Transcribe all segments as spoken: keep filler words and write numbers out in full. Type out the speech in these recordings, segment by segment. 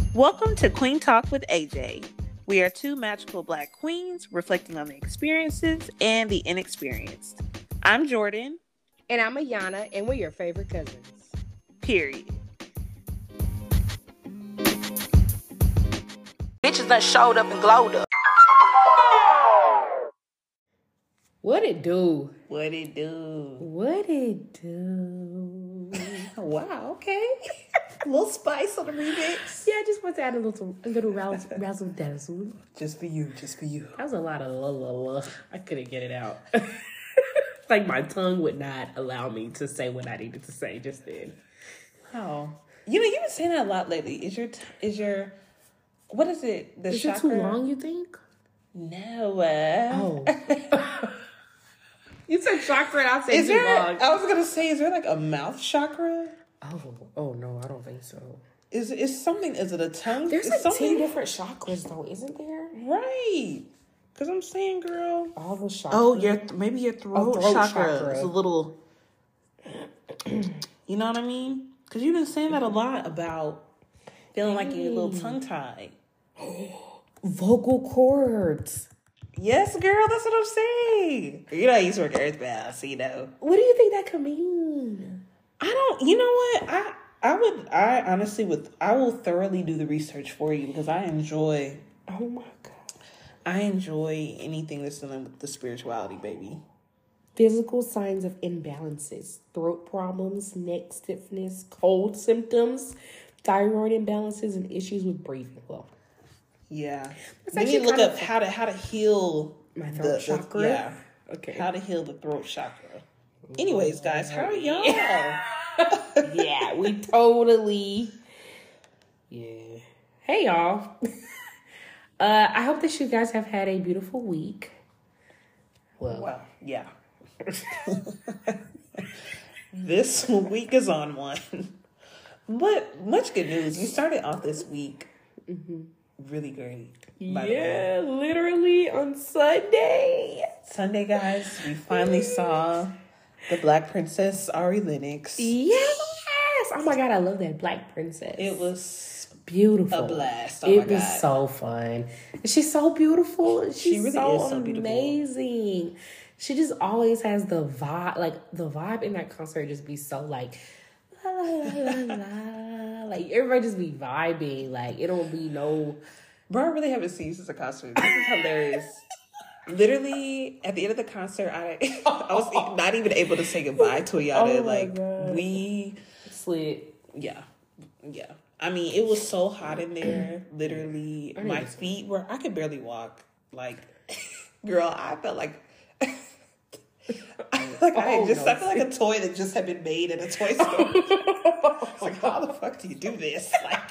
Welcome to Queen Talk with A J. We are two magical black queens reflecting on the experiences and the inexperienced. I'm Jordan. And I'm Ayana, and we're your favorite cousins. Period. Bitches done showed up and glowed up. What it do? What it do? What it do? Wow, okay. A little spice on the remix. Yeah, I just want to add a little, a little razzle, razzle dazzle. Just for you, just for you. That was a lot of la la la. I couldn't get it out. Like my tongue would not allow me to say what I needed to say just then. Wow. You know, you've been saying that a lot lately. Is your, t- is your, what is it? The Is chakra? it too long, you think? No. Uh, Oh. You said chakra and I said is too there, long. I was going to say, is there like a mouth chakra? Oh, oh no, I don't think so. Is is something? Is it a tongue? There's is like something? ten different chakras, though, isn't there? Right. Because I'm saying, girl. All the chakras. Oh, your maybe your throat, Oh, throat chakra, chakra. is a little. You know what I mean? Because you've been saying that a lot about feeling like you're a little tongue tied. Vocal cords. Yes, girl. That's what I'm saying. You know, I used to work at Earthbound, so you know. What do you think that could mean? I don't. You know what? I I would. I honestly would. I will thoroughly do the research for you because I enjoy. Oh my god. I enjoy anything that's dealing with the spirituality, baby. Physical signs of imbalances, throat problems, neck stiffness, cold symptoms, thyroid imbalances, and issues with breathing. Well, yeah. That's We need actually to look kind up of- how to how to heal my the, throat the- chakra. yeah. Okay. How to heal the throat chakra. Anyways, guys, how are y'all? Yeah, we totally. Yeah. Hey, y'all. Uh, I hope that you guys have had a beautiful week. Well, Well, yeah. This week is on one. But much good news. You started off this week mm-hmm. really great. By the way. Yeah, literally on Sunday. Sunday, guys, we finally saw the Black Princess Ari Lennox. Yes! Oh my god, I love that Black Princess. It was beautiful. a blast. Oh it my was God. so fun. She's so beautiful. She's She really so, is so beautiful. amazing. She just always has the vibe. Like the vibe in that concert just be so like la la la la la. Like everybody just be vibing. Like it don't be no. Bro, I really haven't seen you since a concert. This is hilarious. Literally, at the end of the concert, I I was not even able to say goodbye to Ayana. Oh my like God. we Slid. Yeah. Yeah. I mean, it was so hot in there. Literally, I my didn't- feet were, I could barely walk. Like, girl, I felt like, like I had Oh, just, no. I feel like a toy that just had been made in a toy store. I was like, how the fuck do you do this? Like,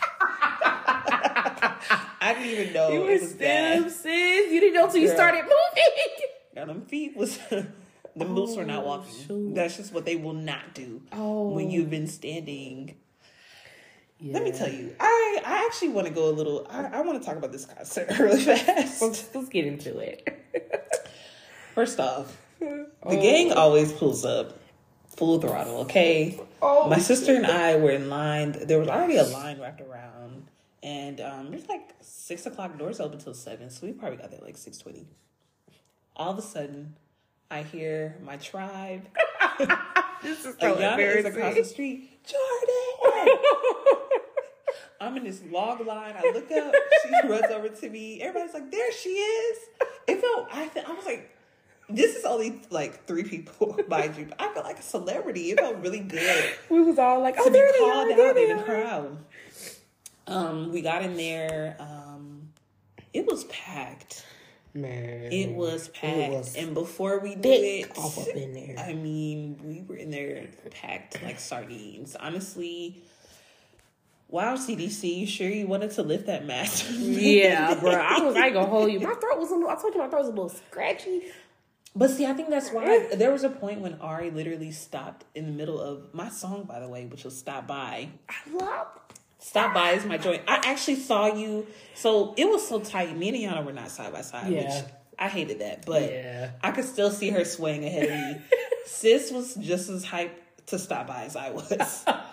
I didn't even know You it were was stiff, bad. sis. You didn't know until you Girl. started moving. Now, them feet was, the moves were not Oh, walking. shoot. That's just what they will not do Oh. when you've been standing. Yeah. Let me tell you, I, I actually want to go a little, I, I want to talk about this concert really fast. Let's, let's get into it. First off, the Oh. gang always pulls up full throttle, okay? Oh, My sister and I were in line. There was already a line wrapped around. And um, it's like six o'clock, doors open until seven. So we probably got there like six twenty. All of a sudden, I hear my tribe. This is so Ayana is across the embarrassing. street. Jordan! I'm in this long line. I look up. She runs over to me. Everybody's like, there she is. It felt, I, th- I was like, this is only like three people, mind you. But I felt like a celebrity. It felt really good We was all like, to oh, be there they called are, out there they in the are. crowd. Um, we got in there. Um, it was packed. Man. It was packed. It was and before we knew thick it, off up in there. I mean, we were in there packed like sardines. Honestly, wow, C D C, you sure you wanted to lift that mask? Yeah, bro. I was, I ain't gonna hold you. My throat was a little, I told you my throat was a little scratchy. But see, I think that's why there was a point when Ari literally stopped in the middle of my song, by the way, which was Stop By. I love Stop By is my joint. I actually saw you. So it was so tight. Me and Ayana were not side by side, Yeah. which I hated that. But Yeah. I could still see her swaying ahead of me. Sis was just as hyped to stop by as I was.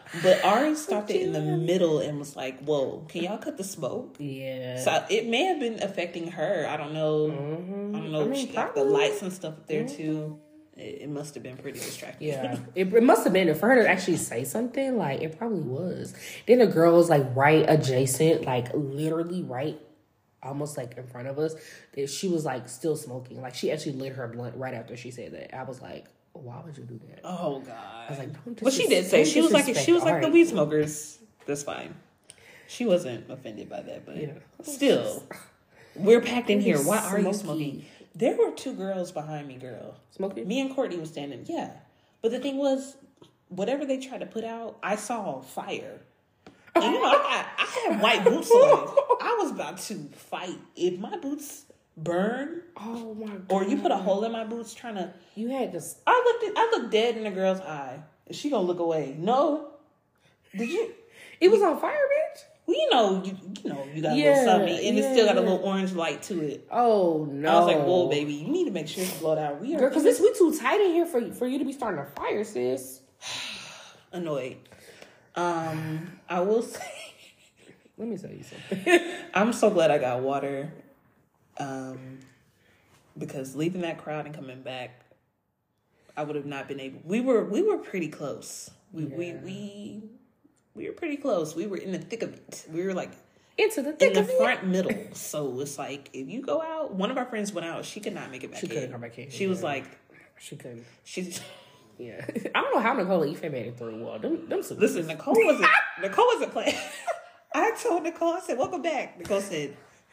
But Ari stopped it in the middle and was like, whoa, can y'all cut the smoke? Yeah. So it may have been affecting her. I don't know. Mm-hmm. I don't know. I mean, she got the lights and stuff up there mm-hmm. too. It, it must have been pretty distracting. Yeah. it, it must have been. For her to actually say something, like, it probably was. Then the girl was like right adjacent, like literally right, almost like in front of us. That she was like still smoking. Like she actually lit her blunt right after she said that. I was like, why would you do that? Oh God! I was like, don't well, she did say she was like she was like the weed smokers. That's fine. She wasn't offended by that, but yeah. still, we're packed in here. Why are you smoking? There were two girls behind me, girl. Smoking. Me and Courtney was standing. Yeah, but the thing was, whatever they tried to put out, I saw fire. And, you know, I, I had white boots on. I was about to fight if my boots burn. Oh my God. Or you put a hole in my boots trying to. You had to. I looked. At, I looked dead in the girl's eye. Is she gonna look away? No. Did you? It was on fire, bitch. Well, you know, you you know, you got a yeah, little something, and yeah, it still got a yeah. little orange light to it. Oh no! I was like, "Whoa, baby, you need to make sure it's blowed out." We are because it's we too tight in here for for you to be starting a fire, sis. Annoyed. Um, I will say. Let me tell you something. I'm so glad I got water. Um, because leaving that crowd and coming back, I would have not been able. We were we were pretty close. We yeah. we we we were pretty close. We were in the thick of it. We were like into the thick in of the it. front middle. So it's like if you go out, one of our friends went out. She could not make it back. She in. couldn't come back in. She yeah. was like, she couldn't. She's. Yeah, I don't know how Nicole Ife made it through. Well, them, them listen, Nicole wasn't. Nicole wasn't playing. I told Nicole, I said, welcome back. Nicole said,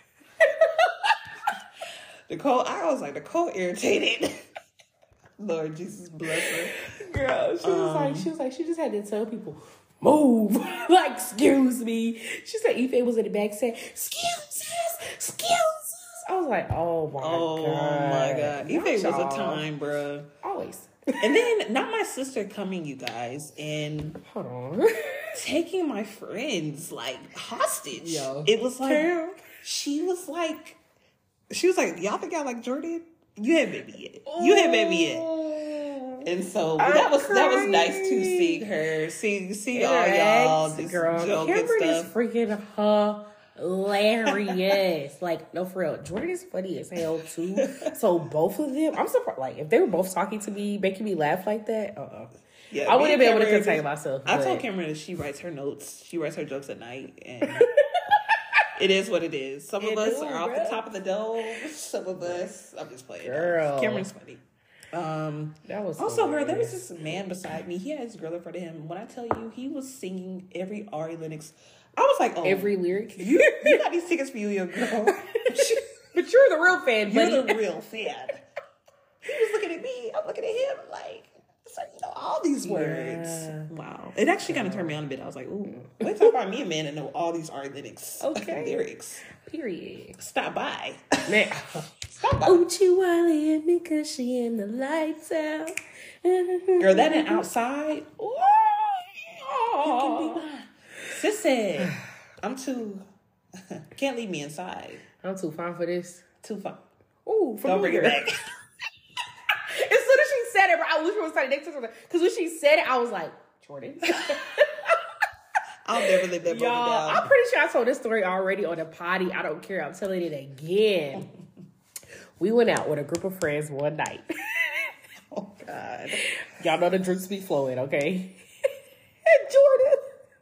Nicole, I was like, Nicole irritated. Lord Jesus bless her. Girl, she was um, like, she was like, she just had to tell people, move. Like, excuse me. She said Ife was in the back saying, excuse us, excuse us. I was like, oh my oh God. Oh my God. Ife was a time, bro. Always. And then, not my sister coming, you guys, and hold on, taking my friends like hostage. Yo. It was like Damn. she was like, she was like, y'all think I like Jordan? You haven't met me yet. You haven't met me yet. And so I'm that was crying. That was nice to see her, see see all y'all this girl. Cameron is freaking hilarious. Like, no, for real, Jordan is funny as hell too. So both of them, I'm surprised. Like, if they were both talking to me, making me laugh like that, uh, uh yeah, I wouldn't be able to contain myself. I but. told Cameron that she writes her notes, she writes her jokes at night, and it is what it is. Some of it us is, are off bro. the top of the dome. Some of us, I'm just playing. Girl, Cameron's funny. Um, that was also hilarious. her. There was this man beside me. He had his girl in front of him. When I tell you, he was singing every Ari Lennox. I was like, oh. Every lyric? You, you got these tickets for you, your girl. But you're the real fan, buddy. You're the real fan. He was looking at me. I'm looking at him like, it's like, you know, all these words. Yeah. Wow. It actually kind of turned me on a bit. I was like, ooh, wait till I find me a man and know all these Ari Lennox okay. lyrics. Period. Stop by. Man. Stop by. Oochie Wally and me cause she in the lights out. Girl, that and outside. Ooh. Oh. Sissy, I'm too. Can't leave me inside. I'm too fine for this. Too fine. Ooh, don't bring it back. As soon as she said it, bro, I wish we were standing next to her because when she said it, I was like, Jordan. I'll never live that moment Y'all, down. I'm pretty sure I told this story already on the potty. I don't care. I'm telling it again. We went out with a group of friends one night. Oh God, y'all know the drinks be flowing, okay? And Jordan.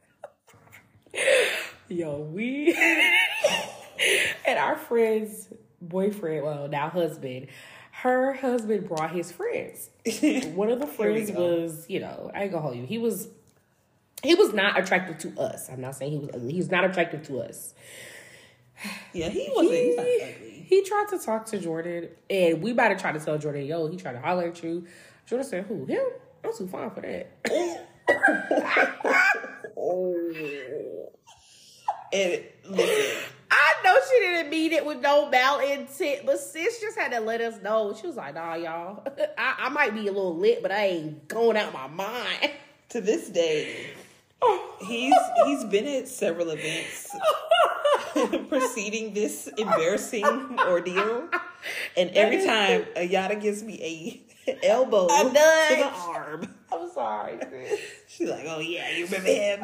Yo, we and our friend's boyfriend, well, now husband, her husband brought his friends. One of the friends was, you know, I ain't gonna hold you. He was, he was not attractive to us. I'm not saying he was ugly. He was not attractive to us. Yeah, he wasn't. He, he's not ugly. He tried to talk to Jordan, and we about to try to tell Jordan, yo, he tried to holler at you. Jordan said, who? Him? I'm too fine for that. Oh. And listen, I know she didn't mean it with no malintent, but sis just had to let us know. She was like, nah, y'all, I, I might be a little lit, but I ain't going out my mind. To this day, he's he's been at several events preceding this embarrassing ordeal. And every time Ayada gives me a elbow to the arm. I'm sorry. She's like, oh yeah, you remember him?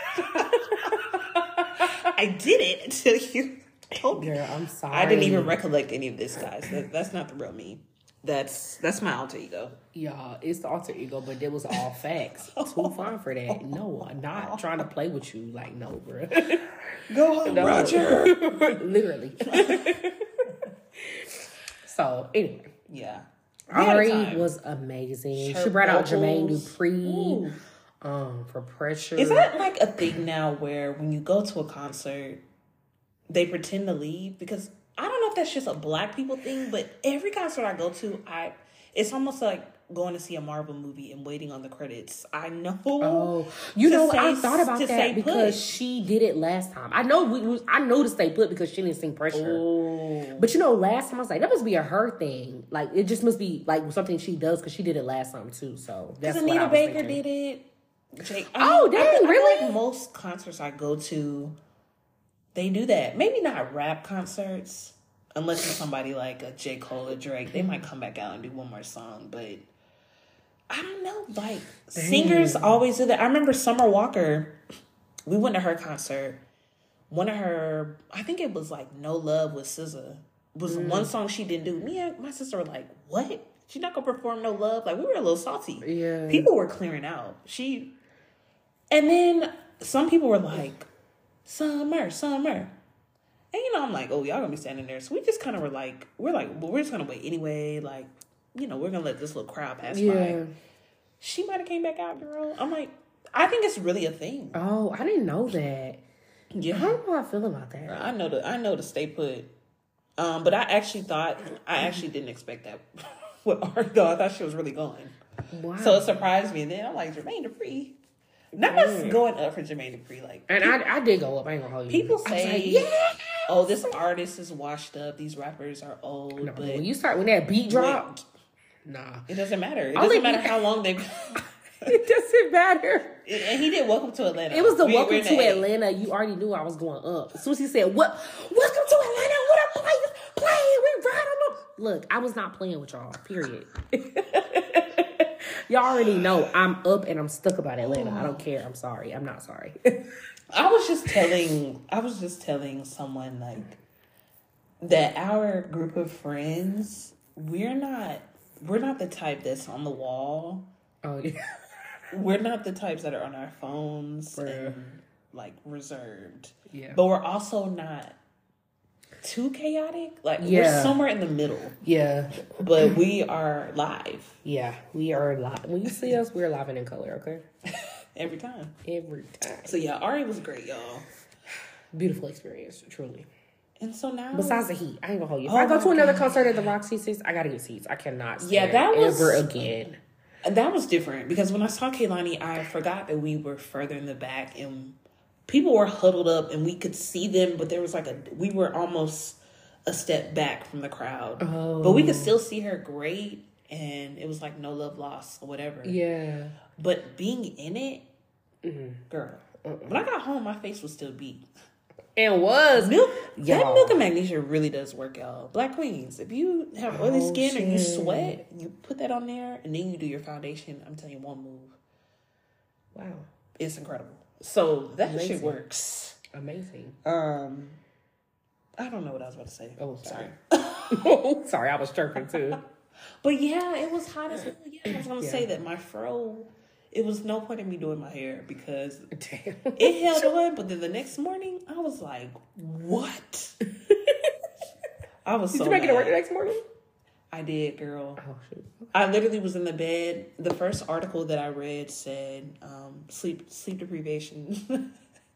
I did it until you told me. Girl, I'm sorry. I didn't even recollect any of this, guys. That, that's not the real me. That's that's my alter ego. Y'all, it's the alter ego, but it was all facts. Too fun for that. No, I'm not trying to play with you. Like, no, bro. Go home, No. Roger. Literally. So, anyway. Yeah. We had a Ari time. was amazing. Her She brought out vocals. Jermaine Dupri Ooh. um, for Pressure. Is that like a thing now where when you go to a concert, they pretend to leave? Because I don't know if that's just a black people thing, but every concert I go to, I it's almost like going to see a Marvel movie and waiting on the credits. I know. Oh, you to know, say- I thought about to that say because put. she did it last time. I know we was, I know to stay put because she didn't sing Pressure. Oh. But you know, last time I was like, that must be a her thing. Like, it just must be like something she does because she did it last time too. So that's Because what I Anita was Baker thinking. did it. Jake, Oh, I, dang, I, I really? like most concerts I go to, they do that. Maybe not rap concerts, unless it's somebody like a J. Cole or Drake. They might come back out and do one more song, but I don't know. Like, singers always do that. I remember Summer Walker, we went to her concert. One of her, I think it was like No Love with S Z A, was one song she didn't do. Me and my sister were like, what? She's not going to perform No Love? Like, we were a little salty. Yeah. People were clearing out. She, and then some people were like, Summer, Summer. And, you know, I'm like, oh, y'all gonna be standing there. So we just kind of were like, we're like, well, we're just gonna wait anyway. Like, you know, we're gonna let this little crowd pass Yeah. by. She might have came back out, girl. I'm like, I think it's really a thing. Oh, I didn't know that. I Yeah. don't know how I feel about that. I know the I know to stay put. Um, but I actually thought I actually didn't expect that with Ari though. I thought she was really going. Wow. So it surprised me. And then I'm like, Jermaine Dupri. Not us going up for Jermaine Dupri. Like, And I, I did go up. I ain't gonna hold you. people I was say, like, yeah. oh, this artist is washed up. These rappers are old. No, but when you start when that beat drop, nah, it doesn't matter. It Only doesn't matter be- how long they've. it doesn't matter. And he did Welcome to Atlanta. It was the We- Welcome we're in to the A. Atlanta. You already knew I was going up. As soon as he said, "What? Welcome to Atlanta? What a place! Play, we ride on them." Look, I was not playing with y'all. Period. Y'all already know I'm up and I'm stuck about Atlanta. I don't care. I'm sorry. I'm not sorry. I was just telling I was just telling someone like that our group of friends, we're not we're not the type that's on the wall. Oh yeah. We're not the types that are on our phones Bruh. and like reserved. Yeah. But we're also not too chaotic. Like we're Yeah. somewhere in the middle. Yeah. But we are live Yeah. We are live. When you see us, we're live and in color. Okay. every time. Every time. So yeah, Ari was great, y'all. Beautiful experience, truly. And so now Besides the heat, I ain't gonna hold you. If Oh I go my to another God. concert at the Roxy Six, I gotta get seats. I cannot. Stand Yeah, that was- ever again. that was different because when I saw Kehlani, I forgot that we were further in the back and people were huddled up and we could see them, but there was like a we were almost a step back from the crowd, Oh. but we could still see her great, and it was like no love lost or whatever. Yeah. But being in it, Mm-hmm. girl, when I got home, my face was still beat. And was Milk, that Y'all. milk and magnesia really does work, y'all. Black queens, if you have oily Oh, skin or you shit. sweat, you put that on there and then you do your foundation. I'm telling you, one move. Wow. It's incredible. So that Amazing. shit works. Amazing. Um, I don't know what I was about to say. Oh, sorry. sorry. Sorry, I was chirping too. But yeah, it was hot as hell. Yeah, I was gonna Yeah. say that my fro. It was no point in me doing my hair because Damn. it held on. But then the next morning, I was like, "What?" I was Did so you make it to work the mad. next morning? I did, girl. Oh shoot. I literally was in the bed. The first article that I read said um, sleep sleep deprivation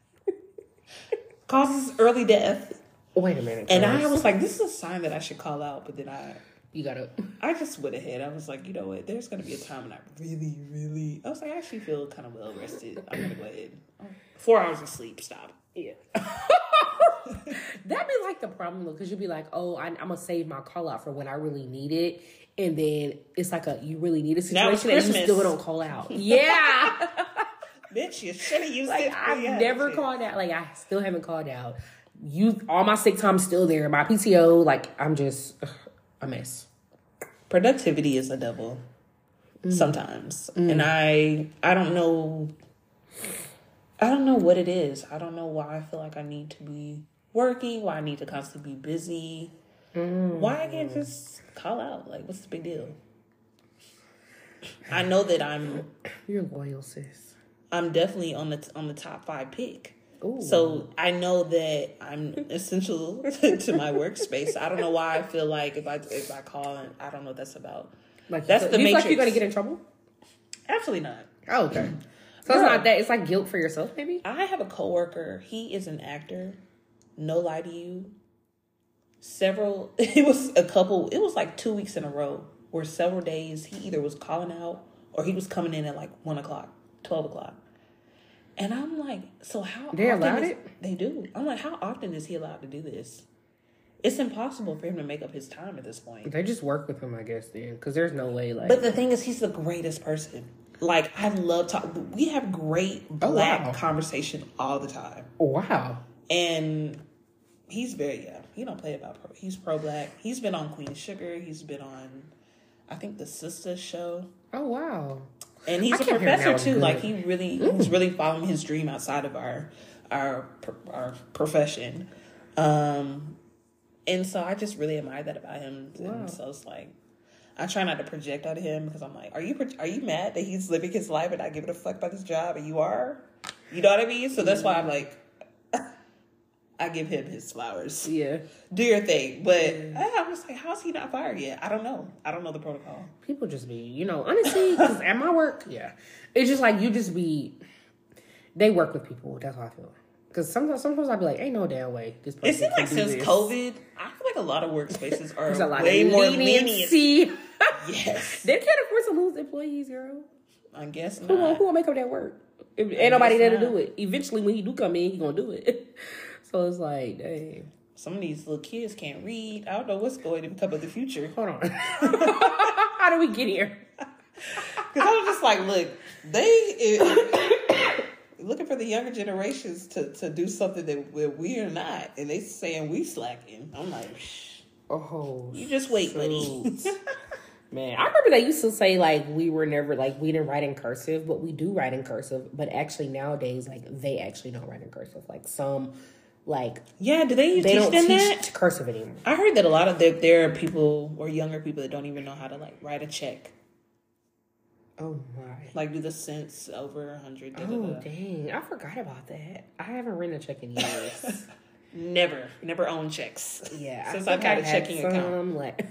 causes early death. Wait a minute. And I cuz. was like, this is a sign that I should call out. But then I You gotta. I just went ahead. I was like, you know what? There's going to be a time when I really, really... I was like, I actually feel kind of well rested. I'm going to go ahead. Four hours of sleep. Stop. Yeah. That'd be like the problem though, because you'd be like, oh, I, I'm gonna save my call out for when I really need it, and then it's like a you really need a Now it's situation and you Christmas. still don't call out. Yeah. Bitch, you should have used Like it. I've Yeah, never shit. called out. Like I still haven't called out. You all my sick time's still there. My P T O, like I'm just ugh, a mess. Productivity is a devil. mm. sometimes. Mm. And I I don't know I don't know what it is. I don't know why I feel like I need to be working, why I need to constantly be busy. Mm. Why I can't just call out? Like, what's the big deal? I know that I'm You're loyal, sis. I'm definitely on the on the top five pick. Ooh. So I know that I'm essential to my workspace. I don't know why I feel like if I if I call and I don't know what that's about. Like that's feel, the you matrix. Feel like you're gonna get in trouble? Absolutely not. Oh, okay. So Girl, it's not that. It's like guilt for yourself, maybe. I have a coworker. He is an actor. No lie to you. Several. It was a couple. It was like two weeks in a row where several days he either was calling out or he was coming in at like one o'clock, twelve o'clock. And I'm like, so how they often allowed is, it? They do. I'm like, how often is he allowed to do this? It's impossible for him to make up his time at this point. They just work with him, I guess, then, because there's no way. Like, but the thing is, he's the greatest person. Like, I love talk. We have great black oh, wow. conversation all the time. Oh, wow. And he's very yeah. He don't play about pro. He's pro black. He's been on Queen Sugar. He's been on, I think, the Sister Show. Oh wow. And he's I a professor too. Good. Like he really, mm. he's really following his dream outside of our, our, our profession. Um, and so I just really admire that about him. Wow. And so it's like, I try not to project on him because I'm like, are you, are you mad that he's living his life and not giving a fuck about his job? And you are, you know what I mean? So that's why I'm like, I give him his flowers. Yeah. Do your thing. But yeah. I was like, how's he not fired yet? I don't know. I don't know the protocol. People just be, you know, honestly, because at my work, yeah. It's just like, you just be, they work with people. That's how I feel. Because sometimes, sometimes I'll be like, ain't no damn way. This person it seems like since this. COVID, I feel like a lot of workspaces are a lot way of more leniency. lenient. Yes. They can't afford to lose employees, girl. I guess not. Who will, who will make up that work? If, ain't nobody there to do it. Eventually, when he do come in, he gonna do it. So it's like, dang. Some of these little kids can't read. I don't know what's going to become of the future. Hold on. How do we get here? Because I was just like, look, they it, looking for the younger generations to, to do something that we, we are not. And they saying we slacking. I'm like, shh. Oh, you just wait, buddy. Man, I remember they used to say, like, we were never, like, we didn't write in cursive, but we do write in cursive. But actually, nowadays, like, they actually don't write in cursive. Like, some... Like, yeah, do they, they teach don't them teach that? Cursive anymore. I heard that a lot of there, there are people or younger people that don't even know how to like write a check. Oh my! Like do the cents over a hundred. Oh dang! I forgot about that. I haven't written a check in years. never, never owned checks. Yeah, since I've got a checking some, account. Like...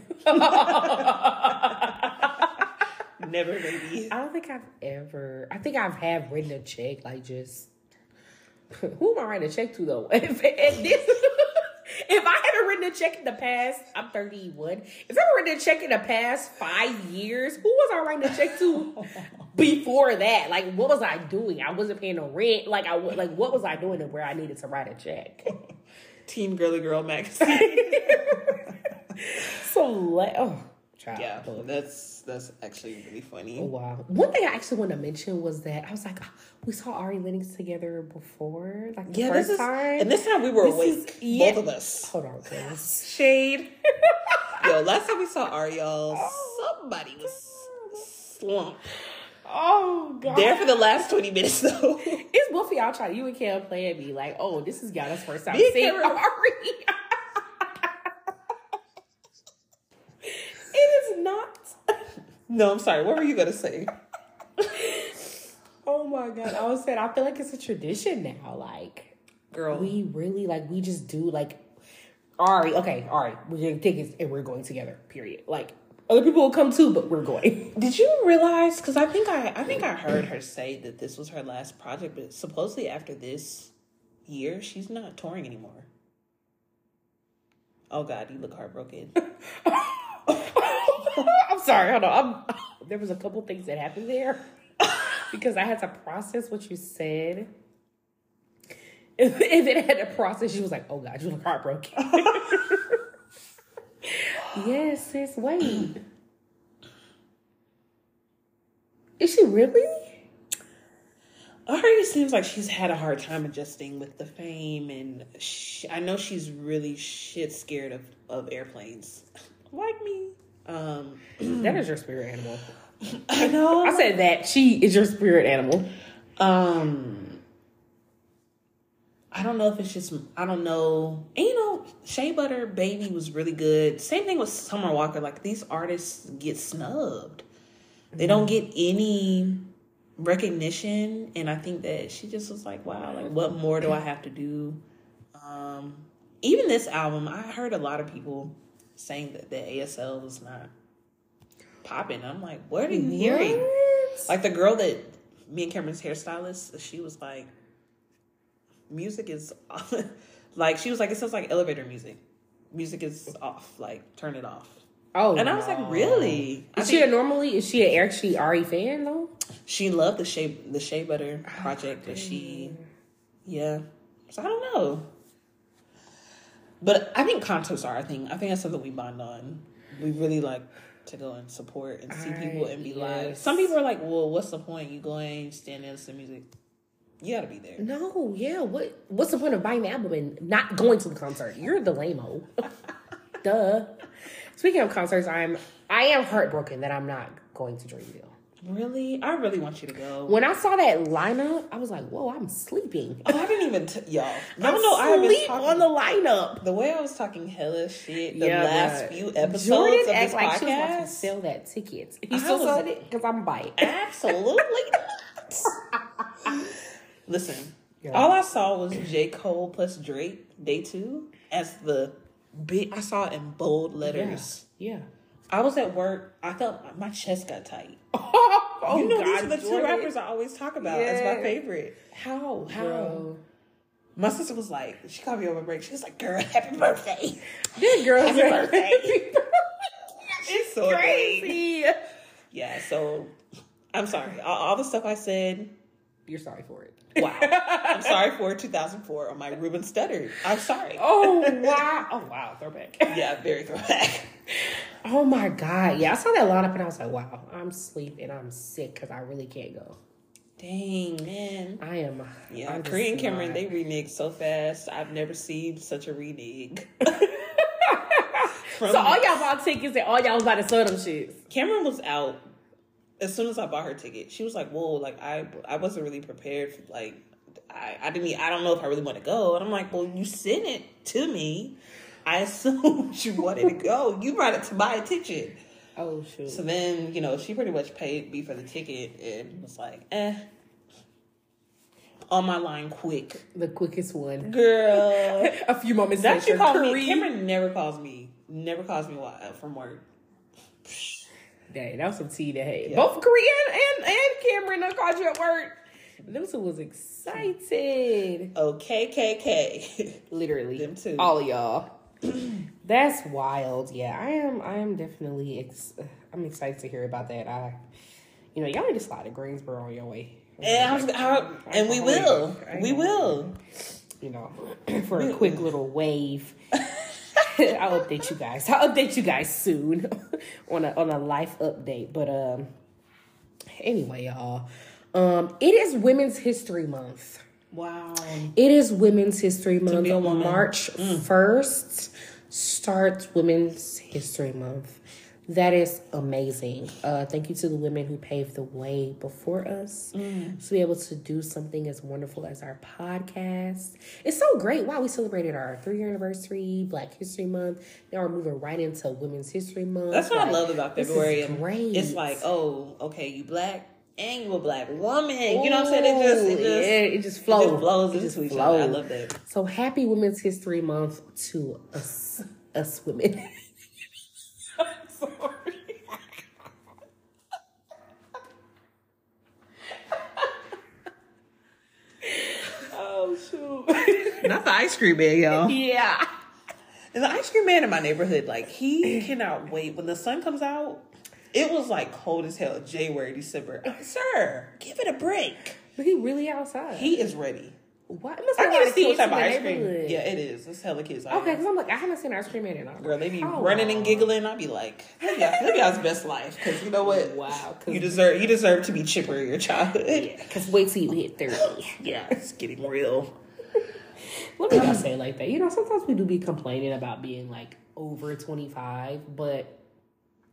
never, baby. I don't think I've ever. I think I've have written a check like just. Who am I writing a check to, though? If, if, this, if I haven't written a check in the past, I'm thirty-one. If I haven't written a check in the past five years, who was I writing a check to before that? Like, what was I doing? I wasn't paying no rent. Like, I like what was I doing to where I needed to write a check? Teen Girly Girl magazine. So, like, oh. Child. Yeah, that's that's actually really funny. Oh, wow. One thing I actually want to mention was that I was like, oh, we saw Ari Lennox together before, like the yeah, first this is, time. And this time we were this awake, is, yeah. both of us. Hold on, please. Shade. Yo, last time we saw Ari, y'all, somebody was slumped. Oh, God. There for the last twenty minutes, though. It's both of y'all trying, you and Cam playing me like, oh, this is Gianna's first time seeing Ari. It is not. No, I'm sorry. What were you going to say? Oh, my God. I was saying, I feel like it's a tradition now. Like, girl, we really, like, we just do, like, Ari, okay, Ari, we're getting tickets and we're going together, period. Like, other people will come too, but we're going. Did you realize, because I think I, I think I heard her say that this was her last project, but supposedly after this year, she's not touring anymore. Oh, God, you look heartbroken. I'm sorry, hold on. I'm, there was a couple things that happened there because I had to process what you said. And then I had to process, she was like, oh God, you look heartbroken. Yes, sis, wait. Is she really? Ari seems like she's had a hard time adjusting with the fame, and she, I know she's really shit scared of, of airplanes. Like me. Um, that is your spirit animal. I know. I said that. She is your spirit animal. Um, I don't know if it's just, I don't know. And you know, Shea Butter Baby was really good. Same thing with Summer Walker. Like, these artists get snubbed. They don't get any recognition. And I think that she just was like, wow, like, what more do I have to do? Um, even this album, I heard a lot of people saying that the A S L was not popping. I'm like, what are you hearing? What? Like, the girl that me and Cameron's hairstylist, she was like, music is like, she was like, it sounds like elevator music. Music is off. Like, turn it off. Oh, and no. I was like, really? Is I she a think normally? Is she an actually Ari fan though? she loved the Shea the Shea Butter project, but she, yeah. So I don't know. But I think concerts are a thing. I think that's something we bond on. We really like to go and support and see All people right, and be yes. live. Some people are like, well, what's the point? You going, stand and listen to music. You gotta be there. No, yeah. What? What's the point of buying the album and not going to the concert? You're the lame-o. Duh. Speaking of concerts, I'm I am heartbroken that I'm not going to Dreamville. Really? I really want you to go. When I saw that lineup, I was like, "Whoa, I'm sleeping." Oh, I didn't even, t- y'all. I I'm don't know. I have been sleep talking, on the lineup. the way I was talking hella shit the Yeah, last but few episodes Jordan of this act like podcast. she was about to sell that ticket. He I still was- selling it because I'm bite. Absolutely not. Listen, Yeah. all I saw was J. Cole plus Drake, day two, as the big, I saw it in bold letters. Yeah. I was at work. I felt my chest got tight. Oh, you know, God, these are the two Jordan. rappers I always talk about as Yeah. my favorite. How? How? Bro. My sister was like, she called me over break. She was like, girl, happy birthday. This girl Happy birthday. She's so annoying. crazy. Yeah, so I'm sorry. All, all the stuff I said, You're sorry for it. wow. I'm sorry for two thousand four on my Ruben Studdard. I'm sorry. Oh, wow. Oh, wow. Throwback. Yeah, very throwback. Oh, my God. Yeah, I saw that lineup and I was like, wow, I'm sleeping. I'm sick because I really can't go. Dang, man. I am. Yeah, I'm just Korean Cameron, not- they reneged so fast. I've never seen such a renege. From So all y'all bought tickets and all y'all was about to sell them shits. Cameron was out as soon as I bought her ticket. She was like, whoa, like I I wasn't really prepared for like I, I didn't I don't know if I really want to go. And I'm like, well, you sent it to me. I assumed you wanted to go. You brought it to my attention. Oh, shoot. So then, you know, she pretty much paid me for the ticket and was like, eh. On my line quick. The quickest one. Girl. A few moments That later. she called me. Korean- Cameron never calls me. Never calls me while, from work. Dang, that was some tea that hey. Yeah. Both Korean and, and Cameron done called you at work. Them two was excited. Okay, K K. Literally. Them too. All of y'all. That's wild. Yeah, I am I am definitely ex- I'm excited to hear about that. I you know, y'all need to slide to Greensboro on your way. And, I was, I, and we will. We will. You know, for a quick little wave. I'll update you guys. I'll update you guys soon on a on a life update. But um, anyway, y'all, um, it is Women's History Month. Wow. It is Women's History Month. be a woman. March first starts Women's History Month. That is amazing. Uh, thank you to the women who paved the way before us Mm. to be able to do something as wonderful as our podcast. It's so great. Wow, we celebrated our three-year anniversary, Black History Month. Now we're moving right into Women's History Month. That's what I Like, love about this is February. And great. It's like, oh, okay, you black and you a black woman. You know what I'm saying? It just, it just, yeah, it just flows. It just flows It just into each flows. other. I love that. So happy Women's History Month to us, us women. Sorry. Oh shoot! Not the ice cream man, y'all. Yeah. And the ice cream man in my neighborhood, like, he cannot wait. When the sun comes out, it was like cold as hell, January, December. I'm like, sir, give it a break. But he really outside. He is ready. What? It must I be a lot need to of see what kids type in of the ice cream. neighborhood. Yeah, it is. It's hella kids out Okay, here. because I'm like, I haven't seen ice cream man in a Girl, they be Oh, running and wow. giggling. I'd be like, live y'all- live y'all's best life. Because you know what? Wow. 'cause- You deserve you deserve to be chipper in your childhood. Yeah, because wait till you hit thirty. Yeah, it's getting real. Let me not say it like that. You know, sometimes we do be complaining about being like over twenty-five, but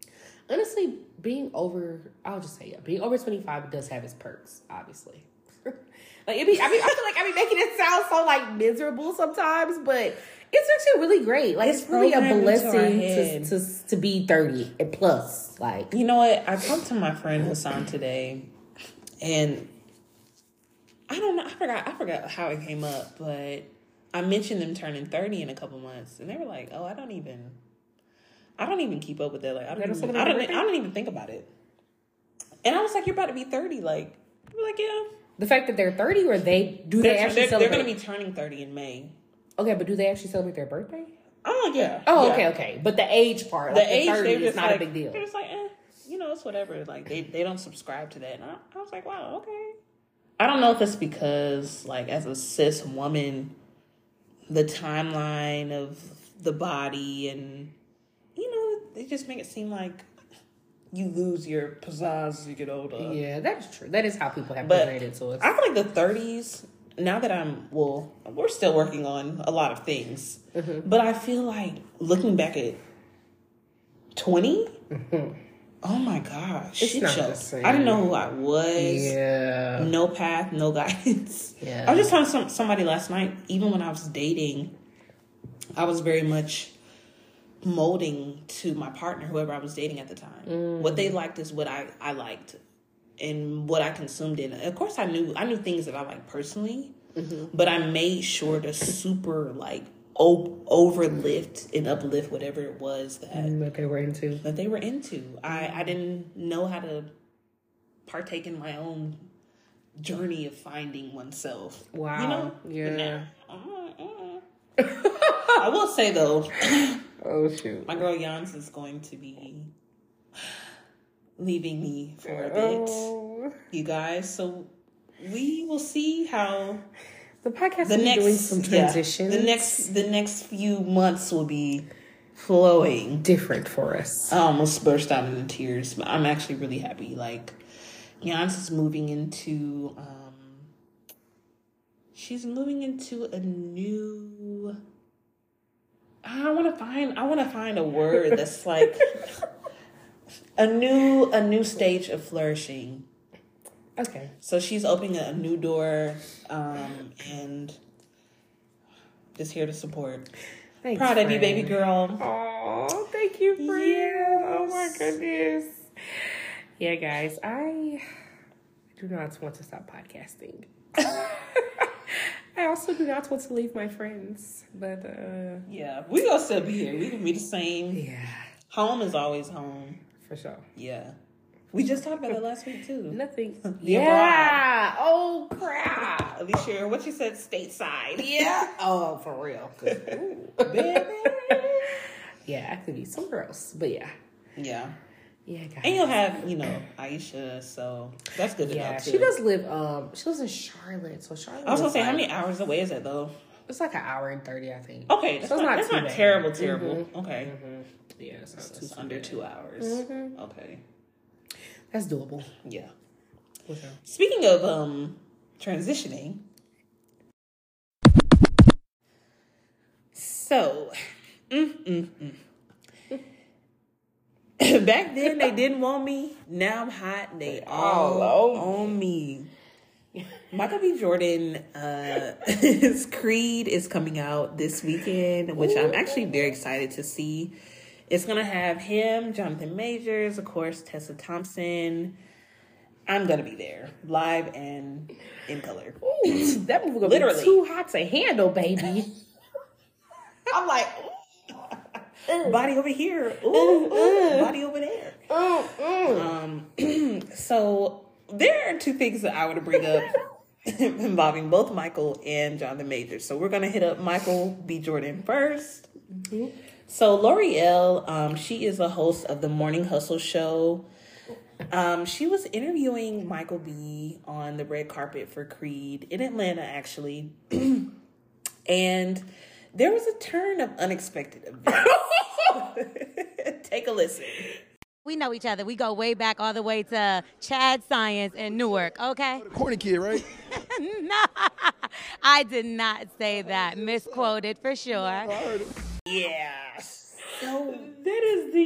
Honestly, being over, I'll just say, yeah, being over twenty-five does have its perks, obviously. Like, it be, I mean, I feel like I be making it sound so, like, miserable sometimes, but it's actually really great. Like, it's, it's really a blessing to, to, to be thirty and plus. Like, you know what? I talked to my friend Hassan today, and I don't know, I forgot, I forgot how it came up, but I mentioned them turning thirty in a couple months, and they were like, oh, I don't even, I don't even keep up with that. Like, I don't, even, I don't, I don't even think about it. And I was like, you're about to be thirty. Like, we're like, yeah. The fact that they're thirty, or they do they're, they actually they're, celebrate? They're going to be turning thirty in May. Okay, but do they actually celebrate their birthday? Oh yeah. Oh yeah. okay, okay. But the age part, the like age, the thirty, is not like, a big deal. They're just like, eh, you know, it's whatever. Like they, they don't subscribe to that. And I, I was like, wow, okay. I don't know if it's because, like, as a cis woman, the timeline of the body and, you know, they just make it seem like you lose your pizzazz as you get older. Yeah, that's true. That is how people have but presented to us. I feel like the thirties, now that I'm, well, we're still working on a lot of things, mm-hmm. but I feel like looking back at twenty, mm-hmm. oh my gosh, it's not the same. I didn't know who I was. Yeah. No path, no guidance. Yeah. I was just telling some, somebody last night, even when I was dating, I was very much molding to my partner, whoever I was dating at the time. Mm. What they liked is what I, I liked and what I consumed in. Of course, I knew I knew things that I liked personally, mm-hmm. but I made sure to super like o- overlift and uplift whatever it was that, mm, that they were into. That they were into. I, I didn't know how to partake in my own journey of finding oneself. Wow. You know? Yeah. I will say though. Oh shoot! My girl Jans is going to be leaving me for a bit, oh. you guys. So we will see how the podcast the will next be doing some transitions. Yeah, the next the next few months will be flowing different for us. I almost burst out into tears, but I'm actually really happy. Like Jans is moving into, um, she's moving into a new. I want to find. I want to find a word that's like a new, a new stage of flourishing. Okay. So she's opening a new door, um, and just here to support. Thanks, Proud friend. of you, baby girl. Oh, thank you, friend. Yes. Oh my goodness. Yeah, guys, I do not want to stop podcasting. I also do not want to leave my friends, but uh yeah, we gonna still be here. We can be the same. Yeah, home is always home for sure. Yeah, we just talked about it last week too. Nothing. Yeah. Abroad. Oh crap, Alicia, what you said, stateside. Yeah. Oh, for real. Ooh, baby. Yeah, I could be somewhere else, but yeah. Yeah. Yeah, guys. And you'll have, you know, Aisha, so that's good to yeah, know too. she does live, um, she lives in Charlotte, so Charlotte. I was gonna say, like, how many hours away is it though? It's like an hour and thirty, I think. Okay, that's so it's not, not, that's too not bad. terrible, terrible. Mm-hmm. Okay. Mm-hmm. Yeah, it's, not so too it's too under bad. two hours. Mm-hmm. Okay. That's doable. Yeah. Okay. Speaking of um transitioning, so, mm, mm, mm. Back then they didn't want me. Now I'm hot. They all all on me. Michael B. Jordan, uh, his Creed is coming out this weekend, which I'm actually very excited to see. It's gonna have him, Jonathan Majors, of course, Tessa Thompson. I'm gonna be there, live and in color. Ooh, that movie gonna Literally. be too hot to handle, baby. I'm like, ooh, body over here, ooh, ooh, body over there. Um, so there are two things that I want to bring up involving both Michael and Jonathan Majors. So we're gonna hit up Michael B. Jordan first. Mm-hmm. So L'Oreal, um, she is a host of the Morning Hustle show. Um, she was interviewing Michael B. on the red carpet for Creed in Atlanta, actually. And there was a turn of unexpected events. Take a listen. We know each other. We go way back all the way to Chad Science in Newark, okay? Corny kid, right? No, I did not say that. Misquoted for sure. I heard it. Yeah. So That is the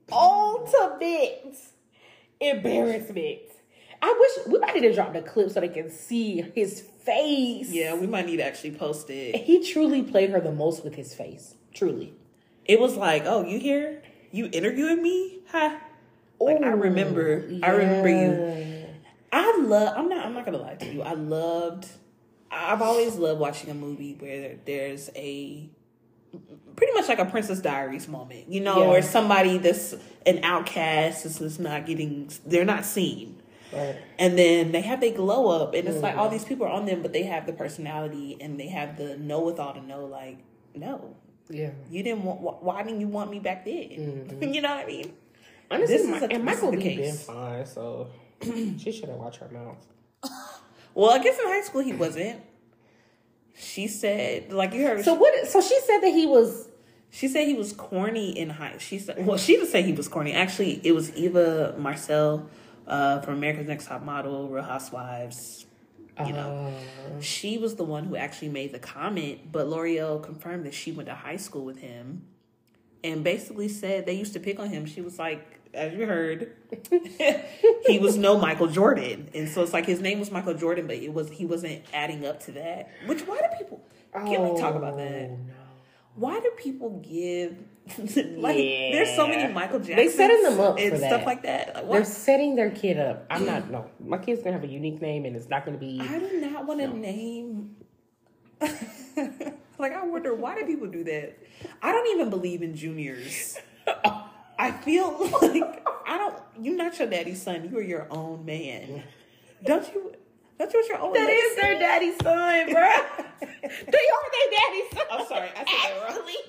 ultimate embarrassment. I wish we might need to drop the clip so they can see his face. Yeah, we might need to actually post it. He truly played her the most with his face. Truly. It was like, oh, you here? You interviewing me? Huh? Like, Ooh, I remember. yeah. I remember you. I love, I'm not, I'm not going to lie to you. I loved, I've always loved watching a movie where there's a, pretty much like a Princess Diaries moment, you know, Yeah. where somebody that's an outcast is just not getting, they're not seen. Right. And then they have they glow up, and it's Mm-hmm. like all these people are on them, but they have the personality and they have the know with all to know. Like, no, Yeah. you didn't want. Why didn't you want me back then? Mm-hmm. You know what I mean? Honestly, This is my, a- and this is Michael the B. been case. fine, so she shouldn't watch her mouth. Well, I guess in high school he wasn't. She said, like you heard. So what? So she said that he was. She said he was corny in high. She said, well, she didn't say he was corny. Actually, it was Eva Marcel uh, from America's Next Top Model, Real Housewives. You know, Uh, she was the one who actually made the comment, but L'Oreal confirmed that she went to high school with him and basically said they used to pick on him. She was like, as you heard, he was no Michael Jordan. And so it's like his name was Michael Jordan, but it was he wasn't adding up to that. Which, why do people, can we talk about that? no. Why do people give, like, Yeah. there's so many Michael Jacksons They setting them up and for stuff that. like that. Like, They're what? setting their kid up. I'm not. No, my kid's gonna have a unique name, and it's not gonna be. I do not want to name. Like, I wonder, why do people do that? I don't even believe in juniors. I feel like I don't. You're not your daddy's son. You are your own man. Don't you? Don't you want your own? That is legacy? their daddy's son, bro. They are their daddy's son. I'm sorry, I said that wrong. Actually.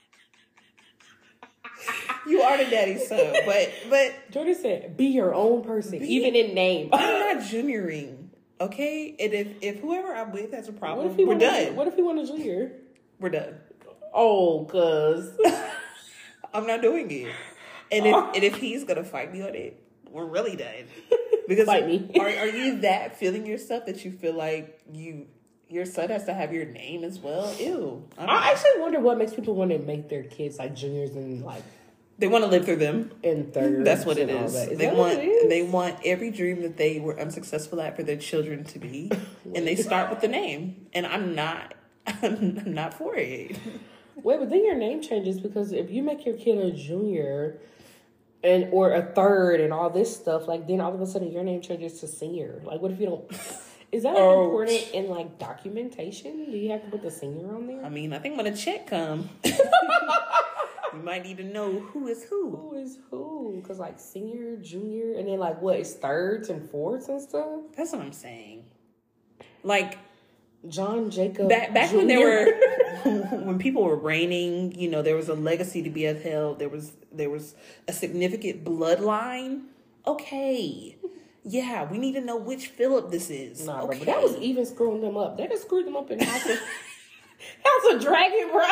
You are the daddy's son, but but Jordan said, "Be your own person, Be- even in name." I'm not junioring. Okay, and if if whoever I'm with has a What problem, if he we're want done. A, what if he want a junior? We're done. Oh, cause I'm not doing it. And if and if he's gonna fight me on it, we're really done. Because Fight me. are are you that feeling yourself that you feel like you your son has to have your name as well? Ew. I don't know. I actually wonder what makes people want to make their kids like juniors and like They want to live through them. in thirds. That's what it and all is. that. Is They that want what it is? they want every dream that they were unsuccessful at for their children to be, and they start with the name. And I'm not, I'm not for it. Wait, but then your name changes because if you make your kid a junior and or a third and all this stuff, like then all of a sudden your name changes to senior. Like, what if you don't? Is that like, Oh. important in like documentation? Do you have to put the senior on there? I mean, I think when a check come, you might need to know who is who. Who is who? Because like senior, junior, and then like what is thirds and fourths and stuff? That's what I'm saying. Like John Jacob. back back when there Junior were when people were reigning, you know, there was a legacy to be upheld. There was there was a significant bloodline. Okay. Yeah, we need to know which Philip this is. Nah, bro, okay. but that was even screwing them up. They just screwed them up in House of, House of Dragon, bro.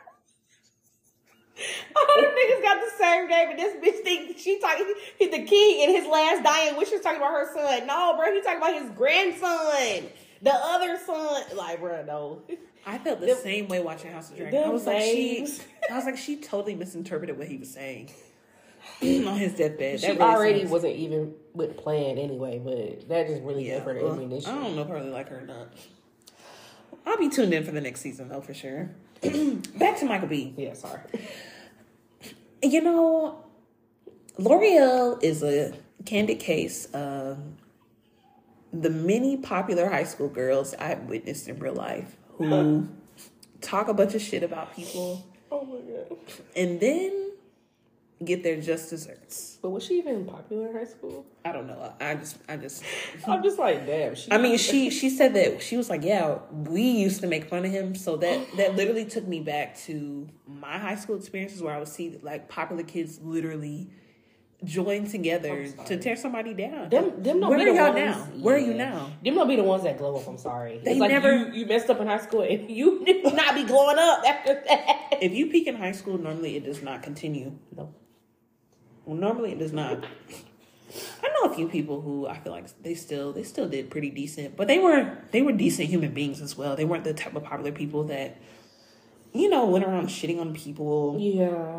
All them niggas got the same name, and this bitch think she talking. He the king in his last dying wish. She's talking about her son. No, bro, he talking about his grandson, the other son. Like, bro, no. I felt the Them- same way watching House of Dragon. I them was like, she, names. I was like, she totally misinterpreted what he was saying on his deathbed. She That really already sounds- wasn't even with plan anyway, but that just really Yeah, gave her the well, ammunition. I don't know if I really like her or not. I'll be tuned in for the next season though, for sure. Back to Michael B. Yeah, sorry. You know, L'Oreal is a candid case of the many popular high school girls I've witnessed in real life who talk a bunch of shit about people Oh my god. and then get their just desserts. But was she even popular in high school? I don't know. I just, I just. I'm just like, damn. She I mean, she she said that she was like, yeah, we used to make fun of him. So that that literally took me back to my high school experiences where I would see like popular kids literally join together to tear somebody down. Them, them don't Where be are the y'all ones, now? Where are you yeah. now? Them don't be the ones that glow up. I'm sorry. They it's like never- you, you messed up in high school and you did not be glowing up after that. If you peak in high school, normally it does not continue. No. Well, normally it does not. I know a few people who I feel like they still they still did pretty decent, but they were they were decent human beings as well. They weren't the type of popular people that, you know, went around shitting on people. Yeah.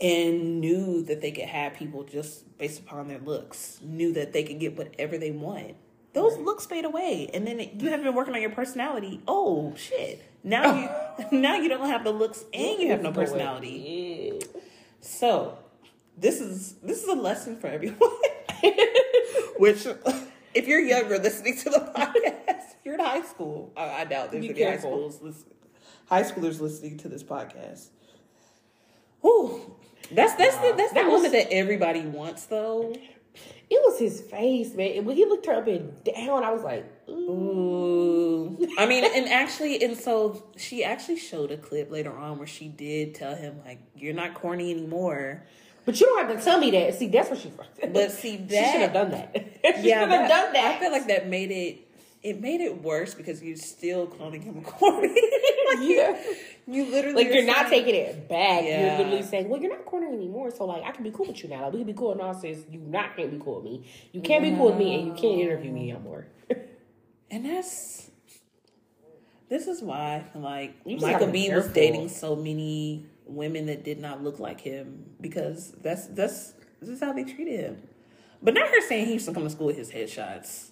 and knew that they could have people just based upon their looks, knew that they could get whatever they want. Those right. looks fade away, and then it, you haven't been working on your personality. Oh shit! Now you now you don't have the looks, and you have no personality. Yeah. So this is this is a lesson for everyone. Which, if you're younger listening to the podcast, if you're in high school. I, I doubt there's any high schools listening. High schoolers listening to this podcast. Ooh, that's that's wow. the that's that the moment that everybody wants, though. It was his face, man. When he looked her up and down, I was like, ooh. ooh. I mean, and actually, and so she actually showed a clip later on where she did tell him, like, you're not corny anymore. But you don't have to tell me that. See, that's what she. But see, that she should have done that. she yeah, should have done that. I feel like that made it. It made it worse because you're still calling him corny. like yeah, you, you literally like you're saying, not taking it back. Yeah. You're literally saying, "Well, you're not corny anymore, so like I can be cool with you now. Like we can be cool." And all says, "You not can't be cool with me. You can't be cool with me, and you can't interview me anymore." And that's this is why like You Michael B was careful. dating so many women that did not look like him because that's that's this is how they treated him. But not her saying he used to come to school with his headshots.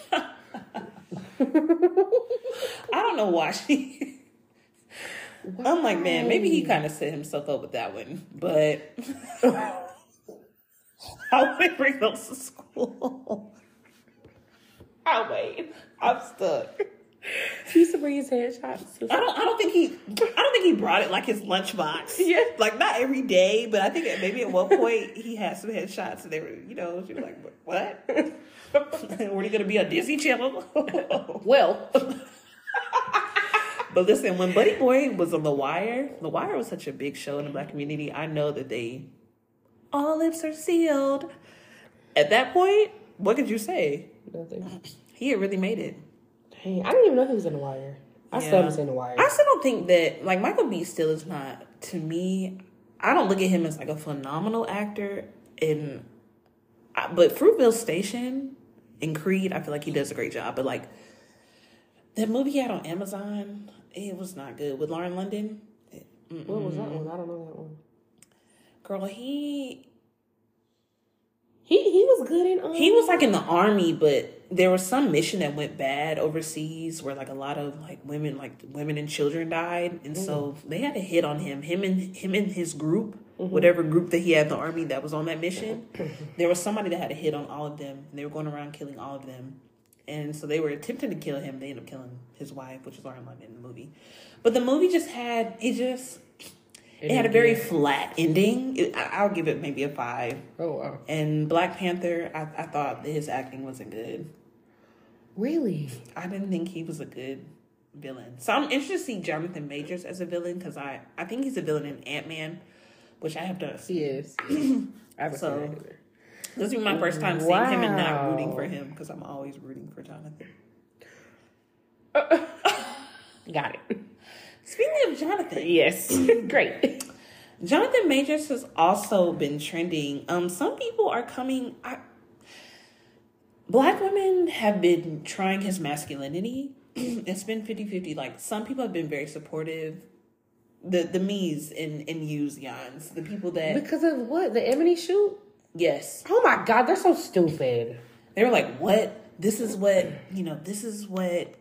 I don't know why she. Why? I'm like, man, maybe he kind of set himself up with that one, but I wouldn't bring those to school. I'll wait. I'm stuck. He used to bring his headshots. I don't. I don't think he. I don't think he brought it like his lunchbox. Yeah, like not every day, but I think maybe at one point he had some headshots, and they were, you know, she was like, "What? Were you going to be on Disney Channel?" Well, but listen, when Buddy Boy was on The Wire, The Wire was such a big show in the Black community. I know that they all lips are sealed. At that point, what could you say? Nothing. He had really made it. Hey, I didn't even know he was in The Wire. I yeah. still haven't seen The Wire. I still don't think that, like, Michael B. still is not, to me, I don't look at him as, like, a phenomenal actor. And, but Fruitvale Station and Creed, I feel like he does a great job. But, like, that movie he had on Amazon, it was not good. With Lauren London. It, what was that one? I don't know that one. Girl, he... He he was good in... Um, he was, like, in the army, but... There was some mission that went bad overseas where like a lot of like women, like women and children died, and mm. so they had a hit on him. Him and him and his group, mm-hmm. whatever group that he had in the army that was on that mission, there was somebody that had a hit on all of them, and they were going around killing all of them. And so they were attempting to kill him. They ended up killing his wife, which is Lauren London in the movie. But the movie just had it just. It had a very flat ending. It, I'll give it maybe a five. Oh wow! And Black Panther, I, I thought that his acting wasn't good. Really? I didn't think he was a good villain. So I'm interested to see Jonathan Majors as a villain because I, I think he's a villain in Ant-Man, which I have done. He is. I haven't so, seen that either. This will be my first time wow. seeing him and not rooting for him because I'm always rooting for Jonathan. Uh, got it. Speaking of Jonathan. Yes. Great. Jonathan Majors has also been trending. Um, some people are coming... I, Black women have been trying his masculinity. It's been fifty-fifty. Like, some people have been very supportive. The the me's and, and you's, yans. The people that... Because of what? The Ebony shoot? Yes. Oh my God, they're so stupid. They were like, what? This is what, you know, this is what,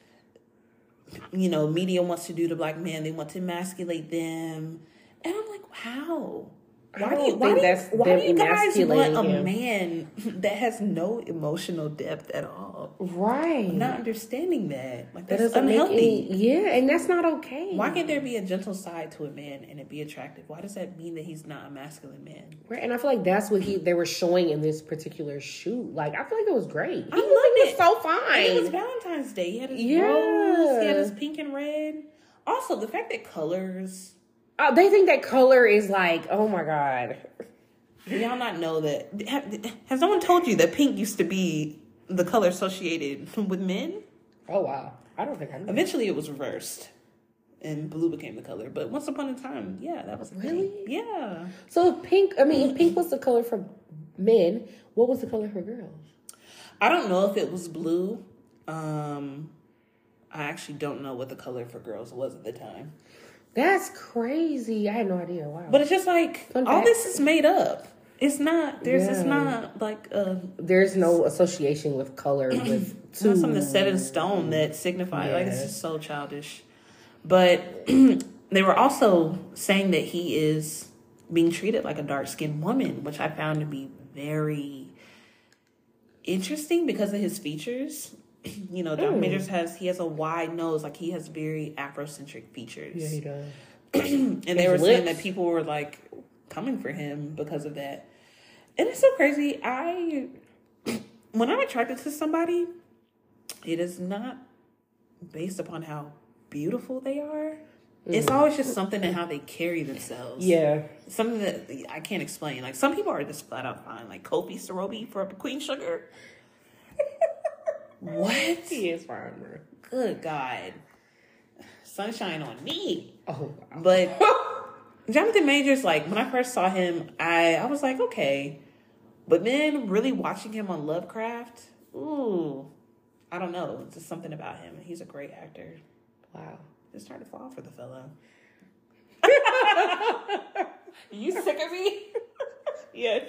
you know, media wants to do to Black men. They want to emasculate them. And I'm like, how? Why do you, why do you, why do you guys want a him. man that has no emotional depth at all? Right. I'm not understanding that. Like, that that's doesn't unhealthy. Make any, yeah, and that's not okay. Why can't there be a gentle side to a man and it be attractive? Why does that mean that he's not a masculine man? Right, and I feel like that's what he they were showing in this particular shoot. Like, I feel like it was great. I he loved was, it. was so fine. It was Valentine's Day. He had his yeah. rose. He had his pink and red. Also, the fact that colors... Oh, they think that color is like, oh my God. Do y'all not know that? Has someone told you that pink used to be the color associated with men? Oh, wow. I don't think I knew. Eventually it was reversed and blue became the color. But once upon a time, yeah, that was the really? thing. Yeah. So if pink, I mean, if pink was the color for men, what was the color for girls? I don't know if it was blue. Um, I actually don't know what the color for girls was at the time. That's crazy. I had no idea. Wow. But it's just like, Fun all fact. this is made up. It's not, there's, it's Yeah. not like, uh, There's no association with color with it's not two. something that's set in stone that signify, like, it's Yeah. just so childish. But they were also saying that he is being treated like a dark-skinned woman, which I found to be very interesting because of his features. You know, Jonathan Mm. Majors has, he has a wide nose, like he has very Afrocentric features. Yeah, he does. And they His were saying lips. that people were like coming for him because of that. And it's so crazy. I, when I'm attracted to somebody, it is not based upon how beautiful they are. It's always just something in how they carry themselves. Yeah. Something that I can't explain. Like, some people are just flat out fine. Like Kofi Sorobi for Queen Sugar. What? He is fine, bro. Good God. Sunshine on me. Oh, wow. But Jonathan Majors, like, when I first saw him, I, I was like, okay. But then really watching him on Lovecraft, ooh, I don't know. It's just something about him. He's a great actor. Wow. Just started to fall for the fellow. You sick of me? Yes.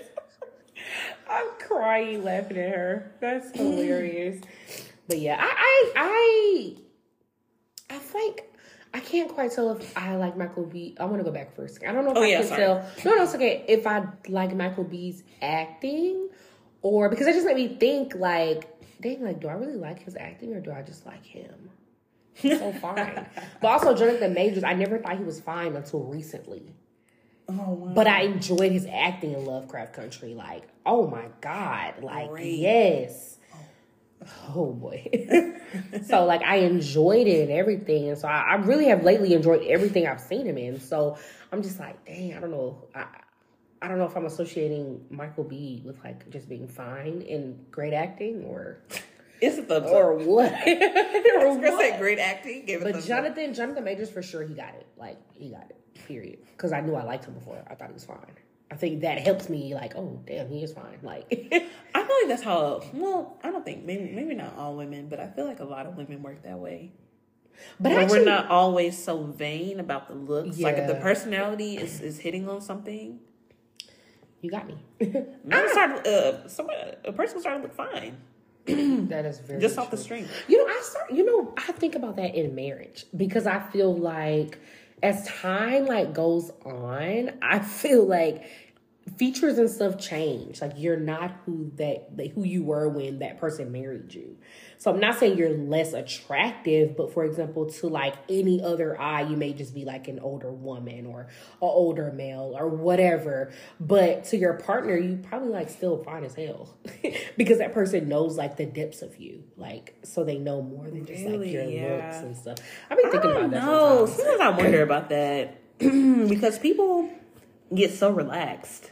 I'm crying laughing at her. That's hilarious. But yeah, I I I I think I can't quite tell if I like Michael B. I want to go back first. I don't know if Oh, I yeah, can sorry. tell. No, no, it's okay. If I like Michael B's acting, or because it just made me think like, dang, like, do I really like his acting or do I just like him? He's so fine. But also Jonathan Majors, I never thought he was fine until recently. Oh, wow. But I enjoyed his acting in Lovecraft Country. Like, oh my God. Like, Great. yes. Oh boy. So, like, I enjoyed it and everything. And so, I, I really have lately enjoyed everything I've seen him in. So, I'm just like, dang, I don't know. I, I don't know if I'm associating Michael B. with, like, just being fine and great acting or It's a thumbs or up. what. I or was going to what. say great acting. Gave it But thumbs up. Jonathan, Jonathan Majors, for sure, he got it. Like, he got it. Period. Because I knew I liked him before. I thought he was fine. I think that helps me. Like, oh damn, he is fine. Like, I feel like that's how, well, I don't think, maybe maybe not all women, but I feel like a lot of women work that way. but Where actually, we're not always so vain about the looks. Like, if the Yeah. personality is, is hitting on something, you got me. man, start, uh, somebody, a person started to look fine. That is very Just off the true. string. You know, I start. You know, I think about that in marriage because I feel like as time like goes on, I feel like features and stuff change. Like you're not who that who you were when that person married you. So I'm not saying you're less attractive, but for example, to like any other eye, you may just be like an older woman or an older male or whatever. But to your partner, you probably like still fine as hell because that person knows like the depths of you. Like, so they know more than just like Really? your Yeah. looks and stuff. I've been thinking about that No, sometimes. sometimes I wonder about that because people get so relaxed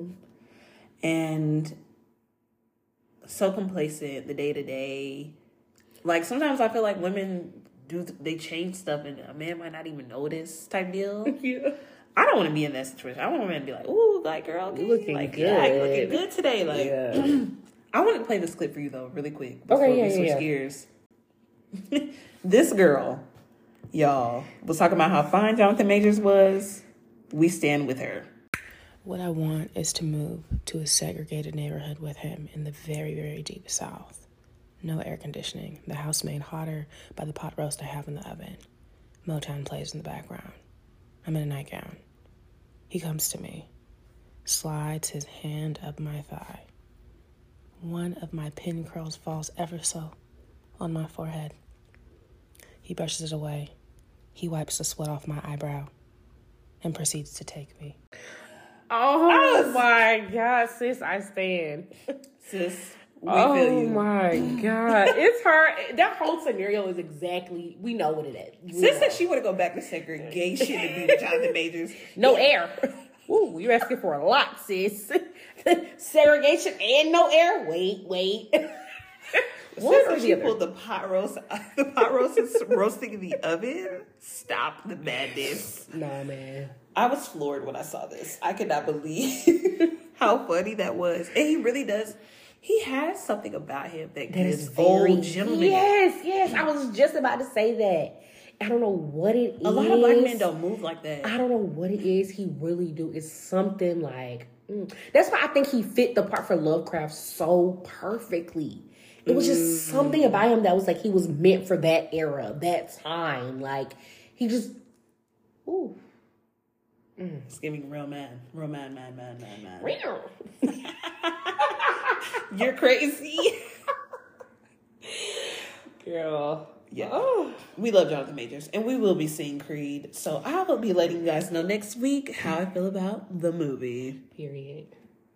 and so complacent the day to day. Like sometimes I feel like women do they change stuff and a man might not even notice type deal. Yeah. I don't want to be in that situation. I want a man to be like, "Ooh, like girl, okay, Looking like yeah, you good. looking good today." Like, Yeah. I want to play this clip for you though, really quick before Okay, yeah, we yeah, switch yeah. gears. This girl, y'all, was talking about how fine Jonathan Majors was. We stand with her. What I want is to move to a segregated neighborhood with him in the very, very deep South. No air conditioning, the house made hotter by the pot roast I have in the oven. Motown plays in the background. I'm in a nightgown. He comes to me, slides his hand up my thigh. One of my pin curls falls ever so on my forehead. He brushes it away. He wipes the sweat off my eyebrow and proceeds to take me. Oh my God, sis, I stand. Sis, we Oh feel you. my God. It's her. That whole scenario is exactly, we know what it is. We Sis know. said she want to go back to segregation to be with Jonathan Majors. No air. Ooh, you're asking for a lot, sis. Segregation and no air. Wait, wait. Sis One or said the she other? pulled the pot roast. The pot roast is roasting in the oven. Stop the madness. Nah, man. I was floored when I saw this. I could not believe how funny that was. And he really does. He has something about him that, That is gives very old gentleman. Yes, yes. I was just about to say that. I don't know what it is. A lot of black men don't move like that. I don't know what it is. He really do. It's something like... Mm. That's why I think he fit the part for Lovecraft so perfectly. It was just mm. something about him that was like he was meant for that era, that time. Like, he just... Ooh. Mm. It's giving real man. Real man, man, man, man, man. Real. You're crazy. Girl. Yeah. Oh. We love Jonathan Majors. And we will be seeing Creed. So I will be letting you guys know next week how I feel about the movie. Period.